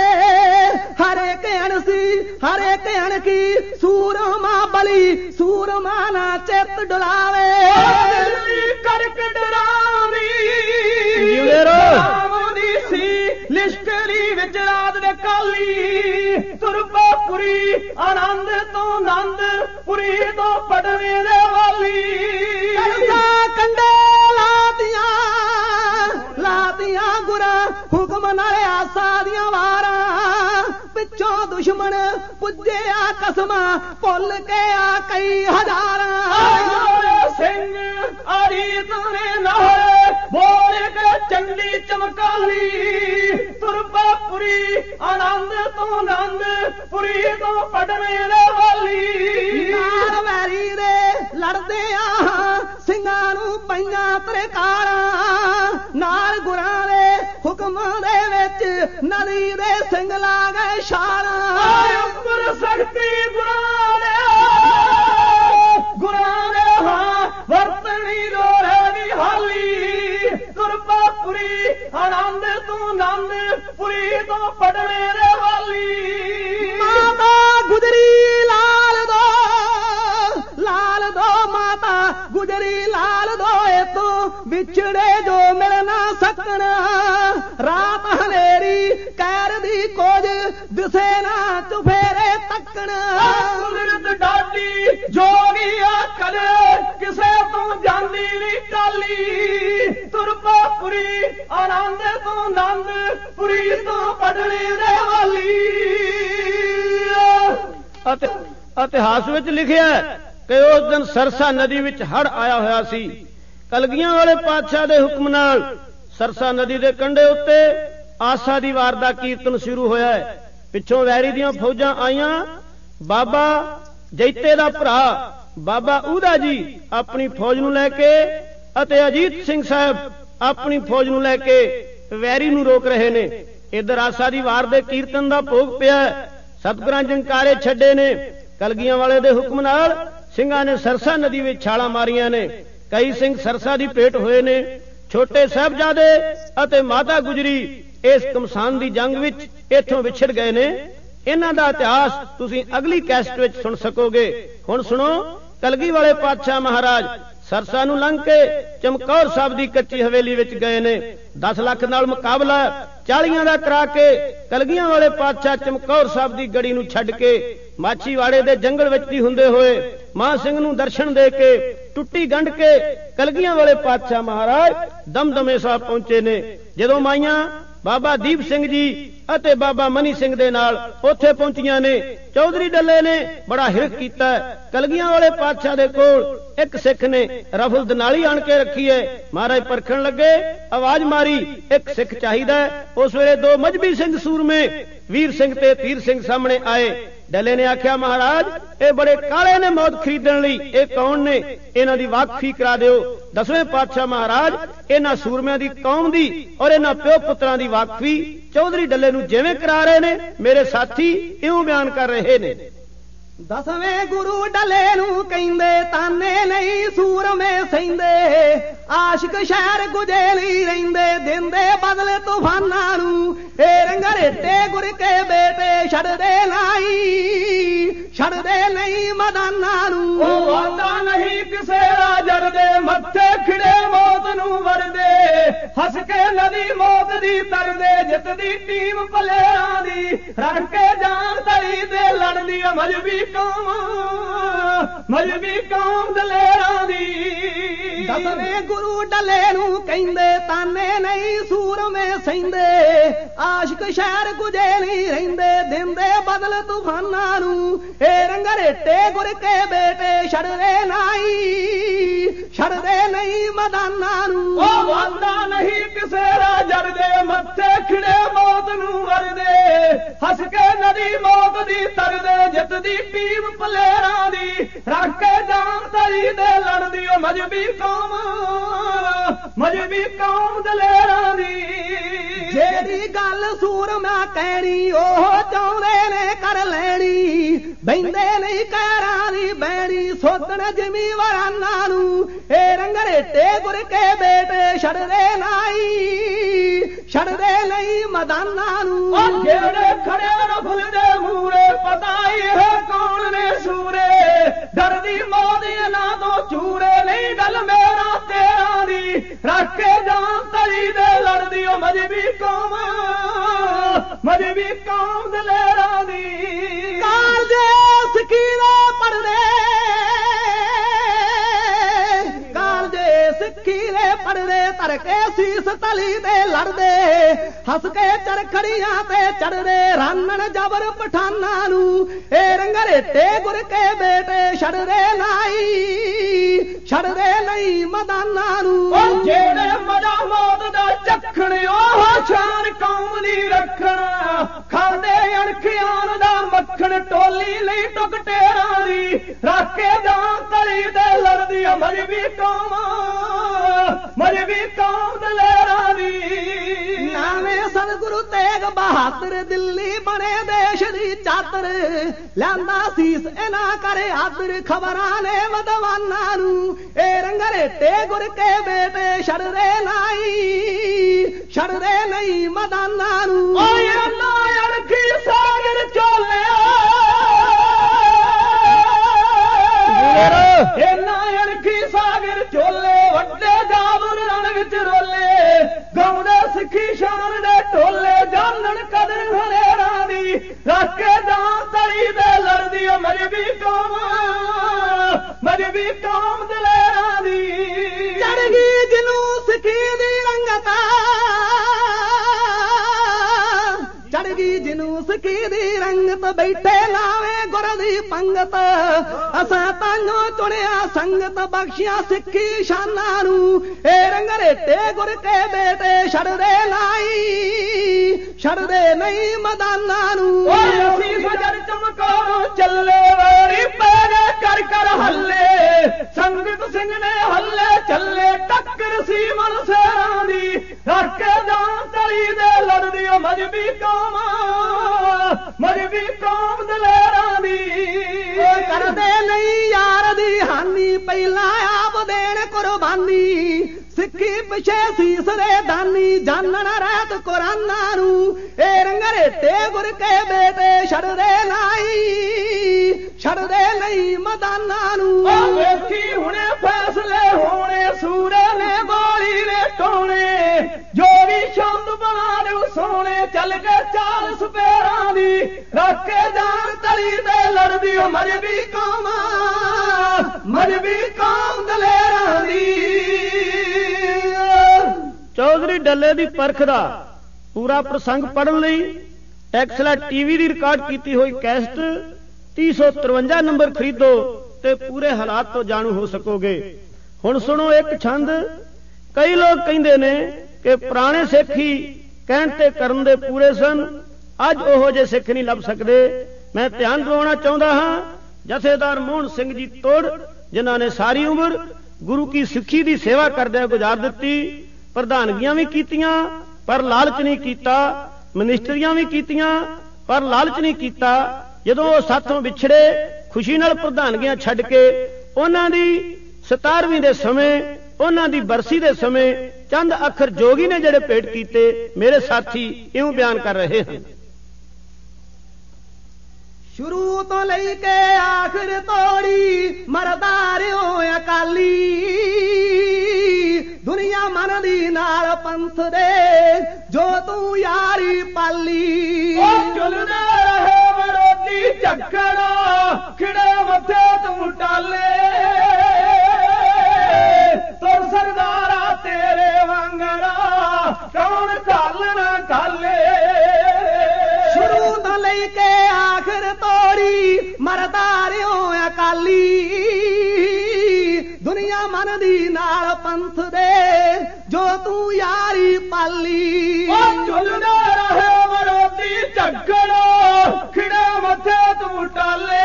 ਹਰੇਕ ਅਣਖੀ ਸੂਰਮਾ ਬਲੀ ਸੂਰਮਾ ਨਾ ਚਿੱਤ ਡੁਲਾਵੇ, ਕੜਕ ਡਰਾਵੀ ਸੀ ਲਿਸ਼ਕਰੀ ਵਿੱਚ ਰਾਤ ਦੇ ਕਾਲੀ, ਤੁਰਪਾਪੁਰੀ ਆਨੰਦ ਤੋਂ ਆਨੰਦ ਪੁਰੀ ਤੋਂ ਪਟਨੇ ਦੇ ਵਾਲੀ। ਕੰਡੇ ਲਾਤੀਆਂ ਗੁਰਾਂ ਹੁਕਮ ਨਾਲ ਆਸਾ ਦੀਆਂ ਵਾਰਾਂ, ਪਿੱਛੋਂ ਦੁਸ਼ਮਣ ਪੁੱਜਿਆ ਕਸਮਾਂ ਭੁੱਲ ਕੇ ਆ ਕਈ ਹਜ਼ਾਰਾਂ, ਸਿੰਘ ਅਰੀਤ ਨੇ ਨਾਲੇ ਬੋਲ ਕੇ ਚੰਡੀ ਚਮਕਾਲੀ, ਤੁਰਪਾਪੁਰੀ ਆਨੰਦ ਤੋਂ ਆਨੰਦ ਪੁਰੀ ਤੋਂ ਪਟਨੇ ਦੇ ਵਾਲੀ। ਨਾਲ ਵੈਰੀ ਦੇ ਲੜਦੇ ਆ ਸਿੰਘਾਂ ਨੂੰ ਪਈਆਂ ਤਰਕਾਰਾਂ, ਨਾਲ ਗੁਰਾਂ ਦੇ ਹੁਕਮ ਦੇ ਵਿੱਚ ਨਦੀ ਦੇ ਸਿੰਘ ਲਾ ਗਏ ਛਾਲਾਂ, ਉੱਪਰ ਸ਼ਕਤੀ ਗੁਰਾਂ ਦੇ ਹਾਂ ਵਰਤਣੀ ਰੋੜੇਗੀ ਹਾਲੀ, ਤੁਰਪਾਪੁਰੀ ਆਨੰਦ ਤੋਂ ਆਨੰਦ ਪੁਰੀ ਤੋਂ ਪਟਨੇ ਦੇ ਵਾਲੀ। ਮਾਤਾ ਗੁਜਰੀ ਲਾਲ ਦੋ ਮਾਤਾ ਗੁਜਰੀ ਲਾਲ ਦੋ ਇਤੋਂ ਵਿਛੜੇ ਜੋ ਮਿਲ ਨਾ ਸਕਣ, ਰਾਤ ਹਨੇਰੀ ਕਹਿਰ ਦੀ ਕੋਝ ਦਿਸੇ ਨਾ ਚੁਫੇਰੇ ਤੱਕਣ, ਕੁਦਰਤ ਡਾਢੀ ਜੋਗੀ ਆ ਕਦੇ ਕਿਸੇ ਤੋਂ ਜਾਂਦੀ ਨਹੀਂ ਟਾਲੀ, ਤੁਰਪਾਪੁਰੀ ਆਨੰਦ ਤੋਂ ਆਨੰਦ ਪੁਰੀ ਤੋਂ ਪਟਨੇ ਦੇ ਵਾਲੀ। ਇਤਿਹਾਸ ਵਿੱਚ ਲਿਖਿਆ ਕਿ ਉਸ ਦਿਨ ਸਰਸਾ ਨਦੀ ਵਿੱਚ ਹੜ੍ਹ ਆਇਆ ਹੋਇਆ ਸੀ। ਕਲਗੀਆਂ ਵਾਲੇ ਪਾਤਸ਼ਾਹ ਦੇ ਹੁਕਮ ਨਾਲ ਸਰਸਾ ਨਦੀ ਦੇ ਕੰਢੇ ਉੱਤੇ ਆਸਾ ਦੀ ਵਾਰ ਦਾ ਕੀਰਤਨ ਸ਼ੁਰੂ ਹੋਇਆ ਹੈ। ਪਿੱਛੋਂ ਵੈਰੀ ਦੀਆਂ ਫੌਜਾਂ ਆਈਆਂ। ਬਾਬਾ ਜੈਤੇ ਦਾ ਭਰਾ ਬਾਬਾ ਊਦਾ ਜੀ ਆਪਣੀ ਫੌਜ ਨੂੰ ਲੈ ਕੇ ਅਤੇ ਅਜੀਤ ਸਿੰਘ ਸਾਹਿਬ ਆਪਣੀ ਫੌਜ ਨੂੰ ਲੈ ਕੇ ਵੈਰੀ ਨੂੰ ਰੋਕ ਰਹੇ ਨੇ। ਇਧਰ ਆਸਾ ਦੀ ਵਾਰ ਦੇ ਕੀਰਤਨ ਦਾ ਭੋਗ ਪਿਆ, ਸਤਿਗੁਰਾਂ ਜੰਕਾਰੇ ਛੱਡੇ ਨੇ। ਕਲਗੀਆਂ ਵਾਲੇ ਦੇ ਹੁਕਮ ਨਾਲ ਸਿੰਘਾਂ ਨੇ ਸਰਸਾ ਨਦੀ ਵਿੱਚ ਛਾਲਾਂ ਮਾਰੀਆਂ ਨੇ। ਕਈ ਸਿੰਘ ਸਰਸਾ ਦੀ ਭੇਟ ਹੋਏ ਨੇ। ਛੋਟੇ ਸਾਹਿਬਜ਼ਾਦੇ ਅਤੇ ਮਾਤਾ ਗੁਜਰੀ ਇਸ ਕਮਸਾਨ ਦੀ ਜੰਗ ਵਿੱਚ ਇੱਥੋਂ ਵਿਛੜ ਗਏ ਨੇ। ਇਹਨਾਂ ਦਾ ਇਤਿਹਾਸ ਤੁਸੀਂ ਅਗਲੀ ਕੈਸਟ ਵਿੱਚ ਸੁਣ ਸਕੋਗੇ। ਹੁਣ ਸੁਣੋ, ਕਲਗੀ ਵਾਲੇ ਪਾਤਸ਼ਾਹ ਮਹਾਰਾਜ ਸਰਸਾ ਨੂੰ ਲੰਘ ਕੇ ਚਮਕੌਰ ਸਾਹਿਬ ਦੀ ਕੱਚੀ ਹਵੇਲੀ ਵਿੱਚ ਗਏ ਨੇ। 10 ਲੱਖ ਨਾਲ ਮੁਕਾਬਲਾ 40 ਦਾ ਕਰਾ ਕੇ ਕਲਗੀਆਂ ਵਾਲੇ ਪਾਤਸ਼ਾਹ ਚਮਕੌਰ ਸਾਹਿਬ ਦੀ ਗੜੀ ਨੂੰ ਛੱਡ ਕੇ ਮਾਛੀਵਾੜੇ ਦੇ ਜੰਗਲ ਵਿੱਚ ਦੀ ਹੁੰਦੇ ਹੋਏ ਮਾਂ ਸਿੰਘ ਨੂੰ ਦਰਸ਼ਨ ਦੇ ਕੇ ਟੁੱਟੀ ਗੰਢ ਕੇ ਕਲਗੀਆਂ ਵਾਲੇ ਪਾਤਸ਼ਾਹ ਮਹਾਰਾਜ ਦਮਦਮੇ ਸਾਹਿਬ ਪਹੁੰਚੇ ਨੇ। ਜਦੋਂ ਮਾਈਆਂ ਬਾਬਾ ਦੀਪ ਸਿੰਘ ਜੀ ਅਤੇ ਬਾਬਾ ਮਨੀ ਸਿੰਘ ਦੇ ਨਾਲ ਉੱਥੇ ਪਹੁੰਚੀਆਂ ਨੇ, ਚੌਧਰੀ ਡੱਲੇ ਨੇ ਬੜਾ ਹਿਰਖ ਕੀਤਾ। ਕਲਗੀਆਂ ਵਾਲੇ ਪਾਤਸ਼ਾਹ ਦੇ ਕੋਲ ਇੱਕ ਸਿੱਖ ਨੇ ਰਫਲ ਦਨਾਲੀ ਆਣ ਕੇ ਰੱਖੀ ਹੈ। ਮਹਾਰਾਜ ਪਰਖਣ ਲੱਗੇ, ਆਵਾਜ਼ ਮਾਰੀ, ਇੱਕ ਸਿੱਖ ਚਾਹੀਦਾ। ਉਸ ਵੇਲੇ 2 ਮਜਬੀ ਸਿੰਘ ਸੂਰਮੇ ਵੀਰ ਸਿੰਘ ਤੇ ਤੀਰ ਸਿੰਘ ਸਾਹਮਣੇ ਆਏ। ਡੱਲੇ ਨੇ ਆਖਿਆ, ਮਹਾਰਾਜ ਇਹ ਬੜੇ ਕਾਲੇ ਨੇ ਮੌਤ ਖਰੀਦਣ ਲਈ, ਇਹ ਕੌਣ ਨੇ? ਇਹਨਾਂ ਦੀ ਵਾਕਫੀ ਕਰਾ ਦਿਓ। 10ਵੇਂ ਪਾਤਸ਼ਾਹ ਮਹਾਰਾਜ ਇਹਨਾਂ ਸੂਰਮਿਆਂ ਦੀ ਕੌਮ ਦੀ ਔਰ ਇਹਨਾਂ ਪਿਓ ਪੁੱਤਰਾਂ ਦੀ ਵਾਕਫੀ ਚੌਧਰੀ ਡੱਲੇ ਨੂੰ ਜਿਵੇਂ ਕਰਾ ਰਹੇ ਨੇ, ਮੇਰੇ ਸਾਥੀ ਇਉਂ ਬਿਆਨ ਕਰ ਰਹੇ ਨੇ। 10ਵੇਂ ਗੁਰੂ ਡੱਲੇ ਨੂੰ ਕਹਿੰਦੇ ਤਾਨੇ ਨਹੀਂ ਸੂਰਮੇ ਸਹਿੰਦੇ, ਆਸ਼ਿਕ ਸ਼ਹਿਰ ਗੁਜੇਲੀ ਰਹਿੰਦੇ, ਦਿੰਦੇ ਬਦਲੇ ਤੂਫਾਨਾਂ ਨੂੰ। ਇਹ ਰੰਗਰੇਟੇ ਗੁਰ ਕੇ ਬੇਟੇ ਛੱਡਦੇ ਨਹੀਂ ਮਦਾਨਾਂ ਨੂੰ। ਉਹ ਵਾਦਾ ਨਹੀਂ ਕਿਸੇ ਰਾਜਰ ਦੇ ਮੱਥੇ ਖਿੜੇ ਮੌਤ ਨੂੰ ਵਰਦੇ, ਹੱਸ ਕੇ ਨਦੀ ਮੌਤ ਦੀ ਤਰਦੇ, ਜਿੱਤਦੀ ਟੀਮ ਪਲੇਰਾਂ ਦੀ, ਰੱਖ ਕੇ ਜਾਨ ਤਲੀ ਦੇ ਲੜਦੀ ਮਜਬੀ ਕੌਮ ਦਲੇਰਾਂ ਦੀ। 10ਵੇਂ ਗੁਰੂ ਡੱਲੇ ਨੂੰ ਕਹਿੰਦੇ ਤਾਨੇ ਨਹੀਂ ਸੂਰਮੇ ਸਹਿੰਦੇ, ਆਸ਼ਿਕ ਸ਼ਹਿਰ ਗੁਜੇਲੀ ਰਹਿੰਦੇ, ਦਿੰਦੇ ਬਦਲ ਤੂਫਾਨਾਂ ਨੂੰ। ਇਹ ਰੰਗਰੇਟੇ ਗੁਰ ਕੇ ਬੇਟੇ ਛੱਡਦੇ ਨਹੀਂ ਮਦਾਨਾਂ ਨੂੰ। ਉਹ ਵਾਦਾ ਨਹੀਂ ਕਿਸੇ ਰਾਜਰ ਦੇ ਮੱਥੇ ਖਿੜੇ ਮੌਤ ਨੂੰ ਵਰਦੇ, ਹੱਸ ਕੇ ਨਦੀ ਮੌਤ ਦੀ ਤਰਦੇ, ਜਿੱਤਦੀ ਟੀਮ ਪਲੇਰਾਂ ਦੀ, ਰੱਖ ਕੇ ਜਾਨ ਤਲੀ ਦੇ ਲੜਦੀ ਮਜਬੀ ਕੌਮ ਦਲੇਰਾਂ ਦੀ। ਜਿਹੜੀ ਗੱਲ ਸੂਰਮਾ ਕਹਿਣੀ ਉਹ ਚਾਹੁੰਦੇ ਨੇ ਕਰ ਲੈਣੀ, ਬਹਿੰਦੇ ਨਹੀਂ ਕਹਿਰਾਂ ਦੀ ਬੈਣੀ, ਸੋਧਣ ਜ਼ਿਮੀਵਾਰਾਂ ਨੂੰ। ਇਹ ਰੰਗਰੇਟੇ ਗੁਰ ਕੇ ਬੇਟੇ ਛੱਡਦੇ ਨਹੀਂ ਮਦਾਨਾਂ ਨੂੰ। ਉਹ ਜਿਹੜੇ ਖੜੇ ਰਫਲ ਦੇ ਮੂਰੇ, ਪਤਾ ਇਹ ਕੌਣ ਨੇ ਸੂਰੇ, ਡਰਦੀ ਮੌਤ ਇਹਨਾਂ ਤੋਂ ਚੂਰੇ, ਨਹੀਂ ਗੱਲ ਮੇਰਾ ਤੇਰਾ ਦੀ, ਰੱਖ ਕੇ ਜਾਨ ਤਲੀ ਦੇ ਲੜਦੀ ਮਜਬੀ ਕੌਮ ਦਲੇਰਾਂ ਦੀ। ਕਾਲਜੇ ਸਿੱਖੀ ਦੇ ਪੜਦੇ, ਸਿੱਖੀ ਦੇ ਪੜਦੇ, ਧਰ ਕੇ ਸੀਸ ਤਲੀ ਦੇ ਲੜਦੇ, ਹੱਸ ਕੇ ਚਰਖੜੀਆਂ ਤੇ ਚੜਦੇ, ਰਾਨਣ ਜਬਰ ਪਠਾਨਾਂ ਨੂੰ। ਇਹ ਰੰਗਰੇਟੇ ਗੁਰ ਕੇ ਬੇਟੇ ਛੱਡਦੇ ਨਹੀਂ ਮਦਾਨਾਂ ਨੂੰ। ਉਹ ਜਿਹੜੇ ਮਜ਼ਾ ਮੌਤ ਦਾ ਚੱਖਣ, ਉਹ ਸ਼ਾਨ ਕੌਮ ਦੀ ਰੱਖਣ, ਖਾਂਦੇ ਅਣਖਿਆਨ ਦਾ ਮੱਖਣ, ਟੋਲੀ ਲਈ ਟੁਕ ਟੇਰਾਂ ਦੀ, ਰੱਖ ਕੇ ਜਾਨ ਤਲੀ ਦੇ ਲੜਦੀ ਮਜਬੀ ਕੌਮ ਦਲੇਰਾਂ ਦੀ। ਨਾਵੇਂ ਸਤਿਗੁਰੂ ਤੇਗ ਬਹਾਦਰ ਦਿੱਲੀ ਬਣੇ ਦੇਸ਼ ਦੀ ਚਾਦਰ, ਲਿਆਂਦਾ ਸੀਸ ਇਹਨਾਂ ਕਰੇ ਆਦਰ, ਖਬਰਾਂ ਨੇ ਵਿਦਵਾਨਾਂ ਨੂੰ। ਇਹ ਰੰਗਰੇਟੇ ਗੁਰ ਕੇ ਬੇਟੇ ਛੱਡਦੇ ਨਹੀਂ ਮਦਾਨਾਂ ਨੂੰ। ਓਏ ਅੱਲਾ ਅਣਖੀ ਸਾਗਰ ਚੋਲਿਆ, ਇਹਨਾਂ ਅਣਖੀ ਸਾਗਰ ਚੋਲੇ, ਵੱਡੇ ਜਾਬਰ ਰਣ ਵਿੱਚ ਰੋਲੇ, ਗਾਉਂਦੇ ਸਿੱਖੀ ਸ਼ਾਨ ਦੇ ਢੋਲੇ, ਜਾਣਨ ਕਦਰ ਹਰੇਰਾਂ ਦੀ, ਰੱਖ ਕੇ ਜਾਨ ਤਲੀ ਦੇ ਲੜਦੀ ਮਜਬੀ ਕੌਮ ਦਲੇਰਾਂ ਦੀ। ਚੜ ਗਈ ਜਿਹਨੂੰ ਸਿੱਖੀ ਦੀ ਰੰਗਤ, ਚੜ ਗਈ ਜਿਹਨੂੰ ਸਿੱਖੀ ਦੀ ਰੰਗਤ ਬੈਠੇ ਲਾਵੇ ਗੁਰ ਦੀ ਪੰਗਤ ਅਸਾਂ ਤਾਂੋਂ ਚੁਣਿਆ ਸੰਗਤ ਬਖਸ਼ਿਆ ਸਿੱਖੀ ਸ਼ਾਨਾਂ ਨੂੰ ਇਹ ਰੰਗਰੇਟੇ ਗੁਰ ਕੇ ਬੇਟੇ ਛੱਡਦੇ ਨਹੀਂ ਮੈਦਾਨਾਂ ਨੂੰ ਅਸੀਂ ਸਜਰ ਚਮਕਾਰੋਂ ਚੱਲੇ ਵਾਰੀ ਪੈਰੇ ਕਰ ਹੱਲੇ ਸੰਗਤ ਸਿੰਘ ਨੇ ਹੱਲੇ ਚੱਲੇ ਟੱਕਰ ਸੀ ਮਨ ਸੇਰਾਂ ਦੀ ਰੱਖ ਕੇ ਜਾਨ ਤਲੀ ਦੇ ਲੜਦੀ ਮਜਬੀ ਕੌਮ ਦਲੇਰਾਂ ਦੀ ਕਰਦੇ ਨਹੀਂ ਯਾਰ ਦੀ ਹਾਨੀ ਪਹਿਲਾਂ ਆਪ ਦੇਣ ਕੁਰਬਾਨੀ ਸਿੱਖੀ ਪਿਛੇ ਸੀਸ ਦੇ ਦਾਨੀ ਜਾਨਣ ਰਹਿਤ ਕੁਰਾਨਾਂ ਨੂੰ ਇਹ ਰੰਗਰੇਟੇ ਗੁਰ ਕੇ ਬੇਟੇ ਛੱਡਦੇ ਨਹੀਂ ਮੈਦਾਨਾਂ ਨੂੰ ਵੇਖੀ ਹੁਣੇ ਫੈਸਲੇ ਹੋਣੇ ਸੂਰੇ ਨੇ ਗੋਲੀ ਨੇ ਟੋਣੇ ਜੋਗੀ ਸ਼ੰਦ ਬਣਾ ਲਿਓ ਸੋਹਣੇ ਚੱਲ ਕੇ ਚਾਲ ਸਪੇਰਾਂ ਦੀ ਰੱਖ ਕੇ ਜਾਨ ਤਲੀ ਤੇ ਲੜਦੀ ਮਜਬੀ ਕੌਮ ਦਲੇਰਾਂ ਦੀ ਚੌਧਰੀ ਡੱਲੇ ਦੀ ਪਰਖ ਦਾ ਪੂਰਾ ਪ੍ਰਸੰਗ ਪੜ੍ਹਨ ਲਈ ਟੈਕਸਲਾ ਟੀਵੀ ਦੀ ਰਿਕਾਰਡ ਕੀਤੀ ਹੋਈ ਕੈਸਟ 353 ਨੰਬਰ ਖਰੀਦੋ ਤੇ ਪੂਰੇ ਹਾਲਾਤ ਤੋਂ ਜਾਣੂ ਹੋ ਸਕੋਗੇ। ਹੁਣ ਸੁਣੋ ਇੱਕ ਛੰਦ। ਕਈ ਲੋਕ ਕਹਿੰਦੇ ਨੇ ਕਿ ਪੁਰਾਣੇ ਸਿੱਖ ਹੀ ਕਹਿਣ ਤੇ ਕਰਨ ਦੇ ਪੂਰੇ ਸਨ, ਅੱਜ ਉਹੋ ਜਿਹੇ ਸਿੱਖ ਨਹੀਂ ਲੱਭ ਸਕਦੇ। ਮੈਂ ਧਿਆਨ ਦਿਵਾਉਣਾ ਚਾਹੁੰਦਾ ਹਾਂ ਜਥੇਦਾਰ ਮੋਹਨ ਸਿੰਘ ਜੀ ਤੋੜ, ਜਿਨ੍ਹਾਂ ਨੇ ਸਾਰੀ ਉਮਰ ਗੁਰੂ ਕੀ ਸਿੱਖੀ ਦੀ ਸੇਵਾ ਕਰਦਿਆਂ ਗੁਜ਼ਾਰ ਦਿੱਤੀ। ਪ੍ਰਧਾਨਗੀਆਂ ਵੀ ਕੀਤੀਆਂ ਪਰ ਲਾਲਚ ਨਹੀਂ ਕੀਤਾ, ਮਨਿਸਟਰੀਆਂ ਵੀ ਕੀਤੀਆਂ ਪਰ ਲਾਲਚ ਨਹੀਂ ਕੀਤਾ। ਜਦੋਂ ਉਹ ਸਾਥੋਂ ਵਿਛੜੇ ਖੁਸ਼ੀ ਨਾਲ ਪ੍ਰਧਾਨਗੀਆਂ ਛੱਡ ਕੇ ਉਹਨਾਂ ਦੀ 17ਵੀਂ ਦੇ ਸਮੇਂ, ਉਹਨਾਂ ਦੀ ਬਰਸੀ ਦੇ ਸਮੇਂ ਚੰਦ ਅੱਖਰ ਜੋਗੀ ਨੇ ਜਿਹੜੇ ਭੇਟ ਕੀਤੇ, ਮੇਰੇ ਸਾਥੀ ਇਉਂ ਬਿਆਨ ਕਰ ਰਹੇ ਹਨ। ਸ਼ੁਰੂ ਤੋਂ ਲਈ ਕੇ ਆਖਰ ਤੋੜੀ ਮਰਦਾਰਿਓ ਅਕਾਲੀ ਦੁਨੀਆ ਮੰਨਦੀ ਨਾਲ ਪੰਥ ਦੇ ਜੋ ਤੂੰ ਯਾਰੀ ਪਾਲੀ ਚੁੱਲਦੇ ਰਹੇ ਵਿਰੋਧੀ ਝੱਖੜਾ ਖਿੜੇ ਮੱਥੇ ਤੂੰ ਟਾਲੇ ਤੁਰ ਸਰਦਾਰਾ ਤੇਰੇ ਵਾਂਗਰਾ ਕੌਣ ਘਾਲਣਾ ਘਾਲੇ ਸ਼ੁਰੂ ਤੋਂ ਲਈ ਕੇ ਆਖਰ ਤੋੜੀ ਮਰਦਾਰਿਓ ਅਕਾਲੀ ਦੁਨੀਆ ਮੰਨਦੀ ਨਾਲ ਪੰਥ ਦੇ ਜੋ ਤੂੰ ਯਾਰੀ ਪਾਲੀ ਚੁੱਲਦੇ ਰਹੇ ਵਿਰੋਧੀ ਝੱਖੜਾ ਖਿੜੇ ਮੱਥੇ ਤੂੰ ਟਾਲੇ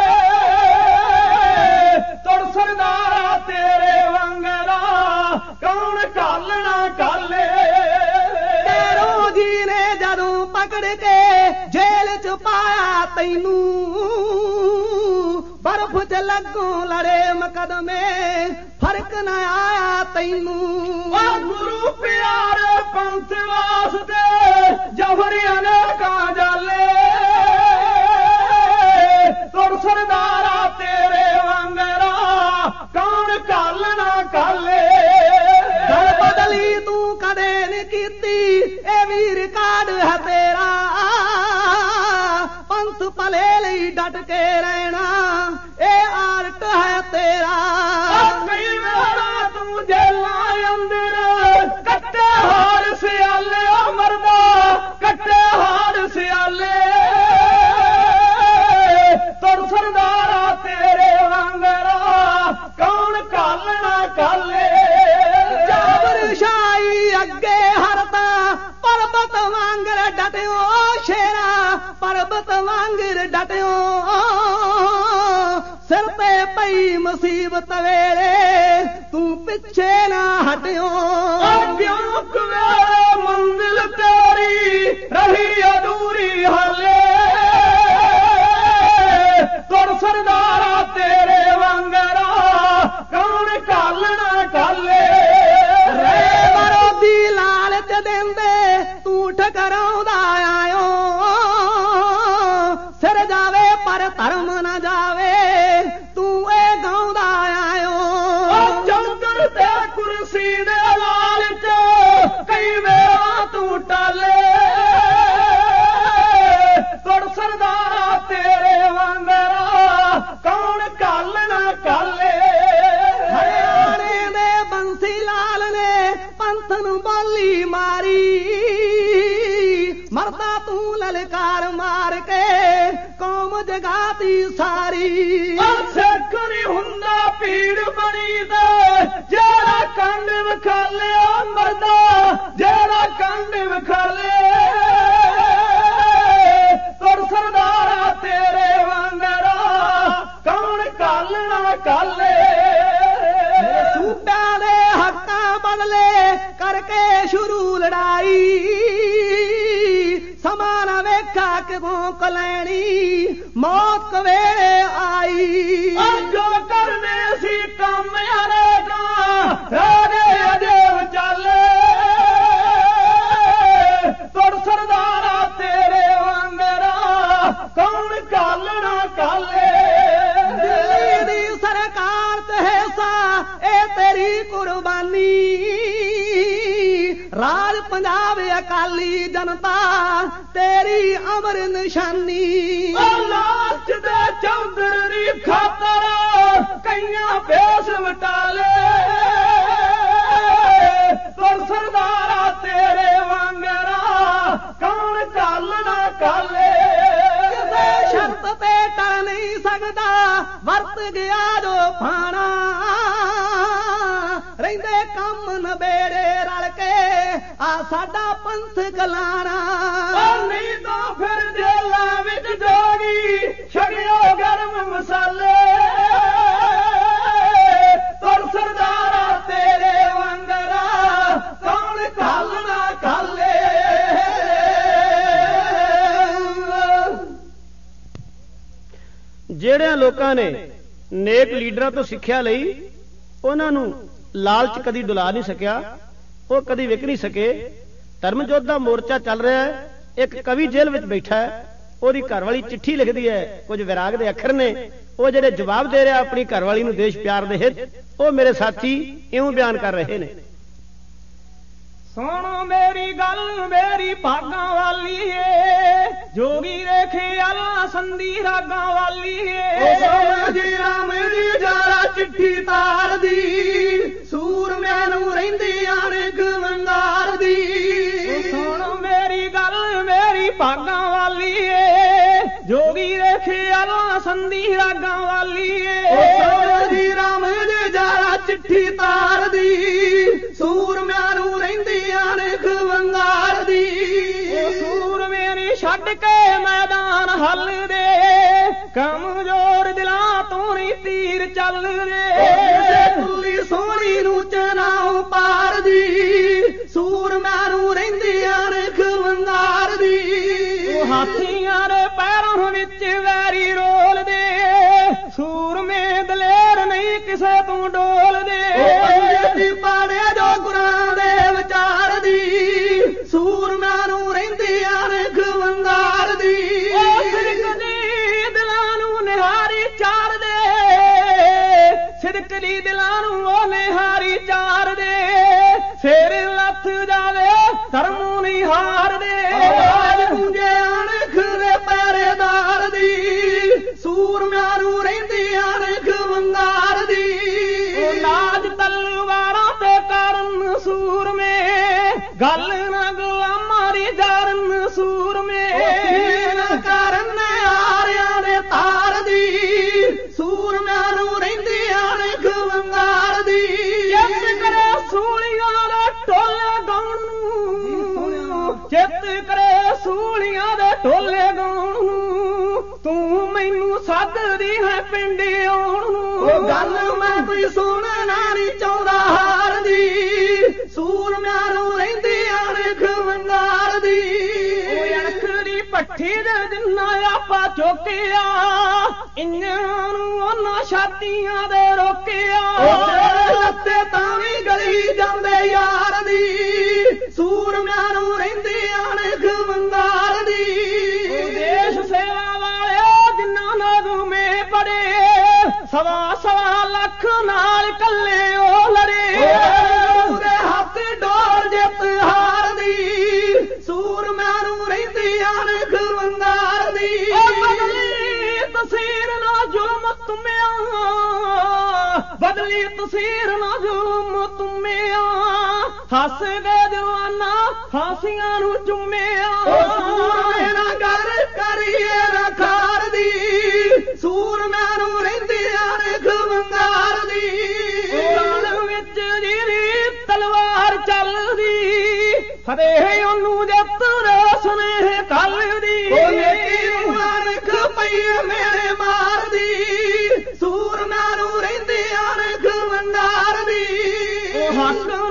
ਤੁਰ ਸਰਦਾਰਾ ਤੇਰੇ ਵਾਂਗਰਾ ਕੌਣ ਘਾਲਣਾ ਘਾਲੇ ਤੇਰੋ ਜੀ ਨੇ ਜਦੋਂ ਪਕੜ ਕੇ ਜੇਲ੍ਹ ਚ ਪਾਇਆ ਤੈਨੂੰ ਬਰਫ਼ ਚ ਲੱਗੋਂ ਲੜੇ ਮੁਕਦਮੇ ਫਰਕ ਨਾ ਆਇਆ ਤੈਨੂੰ ਗੁਰੂ ਪਿਆਰੇ ਪੰਥ ਵਾਸਤੇ ਜਫਰੀਆਂ ਨੇ ਕਾਜਲੇ ਤੁਰ ਸਰਦਾਰਾ ਤੇਰੇ ਵਾਂਗਰਾ ਕੌਣ ਘਾਲਣਾ ਘਾਲੇ ਗੱਲ ਬਦਲੀ ਤੂੰ ਕਦੇ ਨਹੀਂ ਕੀਤੀ ਇਹ ਵੀ ਰਿਕਾਰਡ ਹੈ ਤੇਰਾ ਪੰਥ ਭਲੇ ਲਈ ਡਟ ਕੇ ਰਹਿਣਾ ਇਹ ਆਰਟ ਹੈ ਤੇਰਾ ਕਈ ਵਾਰਾ ਤੂੰ ਜੇਲਾਂ ਅੰਦਰ ਕੱਟੇ ਹਾਰ ਸਿਆਲੇ ਮਰਦਾ ਕੱਟੇ ਹਾਰ ਸਿਆਲੇ ਤੁਰ ਸਰਦਾਰਾ ਤੇਰੇ ਵਾਂਗਰਾ ਕੌਣ ਘਾਲਣਾ ਘਾਲੇ ਜਾਬਰ ਸ਼ਾਹੀ ਅੱਗੇ ਹਰਤਾ ਪਰਬਤ ਵਾਂਗਰ ਡਟਿਓ ਸ਼ੇਰਾ ਪਰਬਤ ਵਾਂਗਰ ਡਟਿਓ ਸਿਰ ਤੇ ਪਈ ਮੁਸੀਬਤ ਵੇਲੇ ਤੂੰ ਪਿੱਛੇ ਨਾ ਹਟਿਓ ਕਿਉਂ ਕੁਵੇ ਮੰਜ਼ਿਲ ਤੇਰੀ ਰਹੀ ਅਧੂਰੀ ਹਾਲੇ ਤੁਰ ਸਰਦਾਰਾ ਤੇਰੇ ਵਾਂਗਰਾ ਕੌਣ ਘਾਲਣਾ ਘਾਲੇ ਰੇ ਵਿਰੋਧੀ ਲਾਲਚ ਦਿੰਦੇ ਤੂੰ ਠਕਰਾਉਂਦਾ ਆਇਓ ਸਿਰ ਜਾਵੇ ਪਰ ਧਰਮ ਨਾ ਜਾਵੇ ਤੂੰ ਇਹ ਗਾਉਂਦਾ ਆਇਓ ਜੰਦਰ ਤੇ ਕੁਰਸੀ ਦੇ ਲਾਲਚ ਕਈ ਵੇਰਾ ਤੂੰ ਟਾਲੇ ਤੁਰ ਸਰਦਾਰਾ ਤੇਰੇ ਵਾਂਗਰਾ ਕੌਣ ਘਾਲਣਾ ਘਾਲੇ ਹਰਿਆਣੇ ਦੇ ਬੰਸੀ ਲਾਲ ਨੇ ਪੰਥ ਨੂੰ ਬੋਲੀ ਮਾਰੀ ਮਰਦਾ ਤੂੰ ਲਲਕਾਰ ਮਾਰ ਕੇ ਕੌਮ ਜਗਾਤੀ ਸਾਰੀ। ਸਿੱਖ ਨੀ ਹੁੰਦਾ ਪੀੜ ਬਣੀ ਤੇ ਜਿਹੜਾ ਕੰਡ ਵਿਖਾਲਿਆ ਮਰਦਾ, ਜਿਹੜਾ ਕੰਡ ਵਿਖਾਲੇ ਤੁਰ ਸਰਦਾਰਾ ਤੇਰੇ ਵਾਂਗਰਾ ਕੌਣ ਕਾਲਣਾ ਕਾਲੇ। ਸੂਬਿਆਂ ਦੇ ਹੱਕਾਂ ਬਦਲੇ ਕਰਕੇ ਸ਼ੁਰੂ ਲੜਾਈ, ਸਮਾਂ ਨਾ ਵੇਖਾ ਕਿਦੋਂ ਕਲੈਣੀ ਮੌਤ ਕਵੇਲੇ ਆਈ। ਜੋ ਕਰਨੇ ਸੀ ਕੰਮ ਅਰੇਗਾ ਰਾਜੇ ਅਜੇ ਵਿਚਾਲੇ ਤੁਰ ਸਰਦਾਰਾ ਤੇਰੇ ਵਾਂਗਰਾ ਕੌਣ ਕਾਲਣਾ ਕਾਲੇ। ਦਿੱਲੀ ਦੀ ਸਰਕਾਰ ਤੇ ਸਾ ਇਹ ਤੇਰੀ ਕੁਰਬਾਨੀ, ਰਾਜ ਪੰਜਾਬ ਅਕਾਲੀ ਜਨਤਾ ਤੇਰੀ ਅਮਰ ਨਿਸ਼ਾਨੀ। ਲਾਲਚ ਦੇ ਚੌਧਰੀ ਖਾਤਰ ਕਈਆਂ ਫੇਸ ਵਟਾਲੇ ਤੁਰ ਸਰਦਾਰਾ ਤੇਰੇ ਵਾਂਗਰਾ ਕੌਣ ਕਾਲਣਾ ਕਾਲੇ। ਕਿਸੇ ਸ਼ਰਤ ਤੇ ਟਲ ਨਹੀਂ ਸਕਦਾ ਵਰਤ ਗਿਆ ਜੋ ਪਾਣਾ, ਰਹਿੰਦੇ ਕੰਮ ਨਬੇੜੇ ਰਲ ਕੇ ਆ ਸਾਡਾ ਪੰਥ ਗਲਾਣਾ। ਨਹੀਂ ਤਾਂ ਫਿਰ ਜੇਲਾਂ ਵਿੱਚ ਜੋਗੀ ਛੜਿਓ ਗਰਮ ਮਸਾਲੇ ਤੁਰ ਸਰਦਾਰਾ ਤੇਰੇ ਵਾਂਗਰਾ ਕੌਣ ਕਾਲਣਾ ਕਾਲੇ। ਜਿਹੜਿਆਂ ਲੋਕਾਂ ਨੇ ਨੇਕ ਲੀਡਰਾਂ ਤੋਂ ਸਿੱਖਿਆ ਲਈ ਉਹਨਾਂ ਨੂੰ ਲਾਲਚ ਕਦੀ ਡੁਲਾ ਨਹੀਂ ਸਕਿਆ, ਉਹ ਕਦੀ ਵਿਕ ਨਹੀਂ ਸਕੇ। ਧਰਮ ਯੁੱਧ ਦਾ ਮੋਰਚਾ ਚੱਲ ਰਿਹਾ ਹੈ, ਇੱਕ ਕਵੀ ਜੇਲ੍ਹ ਵਿੱਚ ਬੈਠਾ ਹੈ, ਉਹਦੀ ਘਰਵਾਲੀ ਚਿੱਠੀ ਲਿਖਦੀ ਹੈ, ਕੁਝ ਵਿਰਾਗ ਦੇ ਅੱਖਰ ਨੇ, ਉਹ ਜਿਹੜੇ ਜਵਾਬ ਦੇ ਰਿਹਾ ਆਪਣੀ ਘਰਵਾਲੀ ਨੂੰ ਦੇਸ਼ ਪਿਆਰ ਦੇ ਹਿੱਤ, ਉਹ ਮੇਰੇ ਸਾਥੀ ਇਉਂ ਬਿਆਨ ਕਰ ਰਹੇ ਨੇ। ਸੁਣ ਮੇਰੀ ਗੱਲ ਮੇਰੀ ਭਾਗਾਂ ਵਾਲੀ ਏ, ਜੋਗੀ ਰੇਖੇ ਆਲਾ ਸੰਧੀ ਰਾਗਾਂ ਵਾਲੀ ਏ। ਸੋਹਣਾ ਜੀ ਰਾਮ ਦੀ ਜਾਰਾ ਚਿੱਠੀ ਤਾਰਦੀ, ਸੂਰਮਿਆਂ ਨੂੰ ਰਹਿੰਦੀਆਂ ਨੇ ਗਵੰਦਾਰ ਦੀ। ਸੁਣ ਮੇਰੀ ਗੱਲ ਮੇਰੀ ਭਾਗਾਂ ਵਾਲੀ ਏ, ਜੋਗੀ ਰੇਖੇ ਆਲਾ ਸੰਧੀ ਰਾਗਾਂ ਵਾਲੀ ਏ। ਸੋਹਣਾ ਜੀ ਰਾਮ ਦੀ ਜਾਰਾ ਚਿੱਠੀ ਤਾਰਦੀ, ਸੂਰਮਿਆਂ ਨੂੰ ਰਹਿੰਦੀਆਂ ਨੇ ਗਵੰਦਾਰ ਦੀ। ਸੂਰਮੇ ਨੀ ਛੱਡ ਕੇ ਮੈਦਾਨ ਹੱਲ ਦੇ, ਕਮਜ਼ੋਰ ਦਿਲਾਂ ਤੋਂ ਨੀ ਤੀਰ ਚੱਲਦੇ। ਕੁੱਲੀ ਸੋਹਣੀ ਨੂੰ ਚਨਾਉ ਪਾਰਦੀ, ਸੂਰਮਿਆਂ ਨੂੰ ਰਹਿੰਦੀਆਂ ਨੇ ਗਵੰਦਾਰ ਦੀ। ਹਾਥੀਆਂ ਦੇ ਪੈਰਾਂ ਵਿੱਚ ਵੈਰੀ ਰੋਲਦੇ, ਸੂਰਮੇ ਦਲੇਰ ਨਹੀਂ ਕਿਸੇ ਤੋਂ ਡੋਲਦੇ। ਦੀ ਪਾੜੇ ਜੋ ਗੁਰਾਂ ਦੇ ਵਿਚਾਰ ਦੀ, ਸੂਰਮਿਆਂ ਨੂੰ ਰਹਿੰਦੀਆਂ ਨੇ ਗਵੰਦਾਰ ਦੀ। ਸਿਦਕ ਦੀ ਦਿਲਾਂ ਨੂੰ ਨਿਹਾਰੀ ਚਾੜਦੇ, ਸਿਦਕ ਦੀ ਦਿਲਾਂ ਨੂੰ ਉਹ ਨਿਹਾਰੀ ਚਾੜਦੇ। ਸਿਰ ਲੱਥ ਜਾਵੇ ਧਰਮੋਂ ਨਹੀਂ ਹਾਰਦੇ। ਗੂੰਜੇ ਅਣਖ ਦੇ ਪਹਿਰੇਦਾਰ ਦੀ, ਸੂਰਮਿਆਂ ਨੂੰ ਰਹਿੰਦੀਆਂ ਨੇ ਗਵੰਦਾਰ ਦੀ। ਨਾਜ ਤਲਵਾਰਾਂ ਤੇ ਕਰਨ ਸੂਰਮੇ, ਗੱਲ ਨਾ ਗੁਲਾਮਾਂ ਦੀ ਜਾਰਨ ਸੂਰਮੇ। ਕਾਰਨ ਆਰਿਆਂ ਦੇ ਤਾਰ ਦੀ, ਸੂਰਮਿਆਂ ਨੂੰ ਰਹਿੰਦੀਆਂ ਨੇ ਗਵੰਦਾਰ ਦੀ। ਚਿੱਤ ਕਰੇ ਸੂਲੀਆਂ ਦੇ ਟੋਲੇ ਗਾਉਣ ਨੂੰ, ਚਿੱਤ ਕਰੇ ਸੂਲੀਆਂ ਦੇ ਟੋਲੇ ਗਾਉਣ ਨੂੰ, ਤੂੰ ਮੈਨੂੰ ਸੱਦਦੀ ਹੈ ਪਿੰਡ ਆਉਣ ਨੂੰ। ਗੱਲ ਮੈਂ ਕੋਈ ਸੁਣਨਾ ਨਹੀਂ ਚਾਹੁੰਦਾ ਹਾਰ ਦੀ, ਸੂਰਮਿਆਂ ਨੂੰ ਰਹਿੰਦੀਆਂ ਨੇ ਗਵੰਦਾਰ ਦੀ। ਅਣਖ ਦੀ ਭੱਠੀ ਦੇ ਜਿੰਨਾ ਆਪਾ ਚੋਕਿਆ, ਇੰਨਾਂ ਨੂੰ ਉਹਨਾਂ ਛਾਤੀਆਂ ਦੇ ਰੋਕਿਆ। ਲੱਤੇ ਤਾਂ ਵੀ ਗਲੀ ਜਾਂਦੇ ਯਾਰ ਦੀ, ਸੂਰਮਿਆਂ ਨੂੰ ਰਹਿੰਦੀਆਂ ਨੇ ਗਵੰਦਾਰ ਦੀ। ਦੇਸ਼ ਸੇਵਾ ਵਾਲੇ ਜਿੰਨਾ ਨਗਮੇ ਪੜੇ, ਸਵਾ ਸਵਾ ਲੱਖ ਨਾਲ ਕੱਲੇ ਉਹ ਲੜੇ। ਉਹਦੇ ਹੱਥ ਡੋਲ ਜਿੱਤ ਹਾਰ ਦੀ, ਸੂਰਮਿਆਂ ਨੂੰ ਰਹਿੰਦੀਆਂ ਨੇ ਗਵੰਦਾਰ ਦੀ। ਬਦਲੀ ਤਸੀਰ ਨਾ ਜ਼ੁਲਮ ਤੁਮਿਆ, ਬਦਲੀ ਤਸੀਰ ਨਾ ਜ਼ੁਲਮ ਤੁਮਿਆ, ਹੱਸਦੇ ਜਵਾਨਾ ਹਾਸੀਆਂ ਨੂੰ ਚੁੰਮਿਆ ਸੂਰਮੇ ਨਾ ਗੱਲ ਕਰੀਏ ਰਖਾਰ ਦੀ ਸੂਰਮਿਆਂ ਨੂੰ ਰਹਿੰਦੀਆਂ ਨੇ ਖਵੰਗਾਰ ਦੀ ਰਣ ਵਿੱਚ ਜਿਹੜੀ ਤਲਵਾਰ ਚੱਲਦੀ ਫਤਿਹ ਉਹਨੂੰ ਜੱਤ ਰਸਨੇ ਕੱਲ ਦੀ ਉਹ ਨੇਕੀ ਨੂੰ ਅਣਖ ਪਈ ਮੇਰੇ ਮਾਰਦੀ ਸੂਰਮਿਆਂ ਨੂੰ ਰਹਿੰਦੀਆਂ ਨੇ ਖਵੰਗਾਰ ਦੀ ਹੱਕ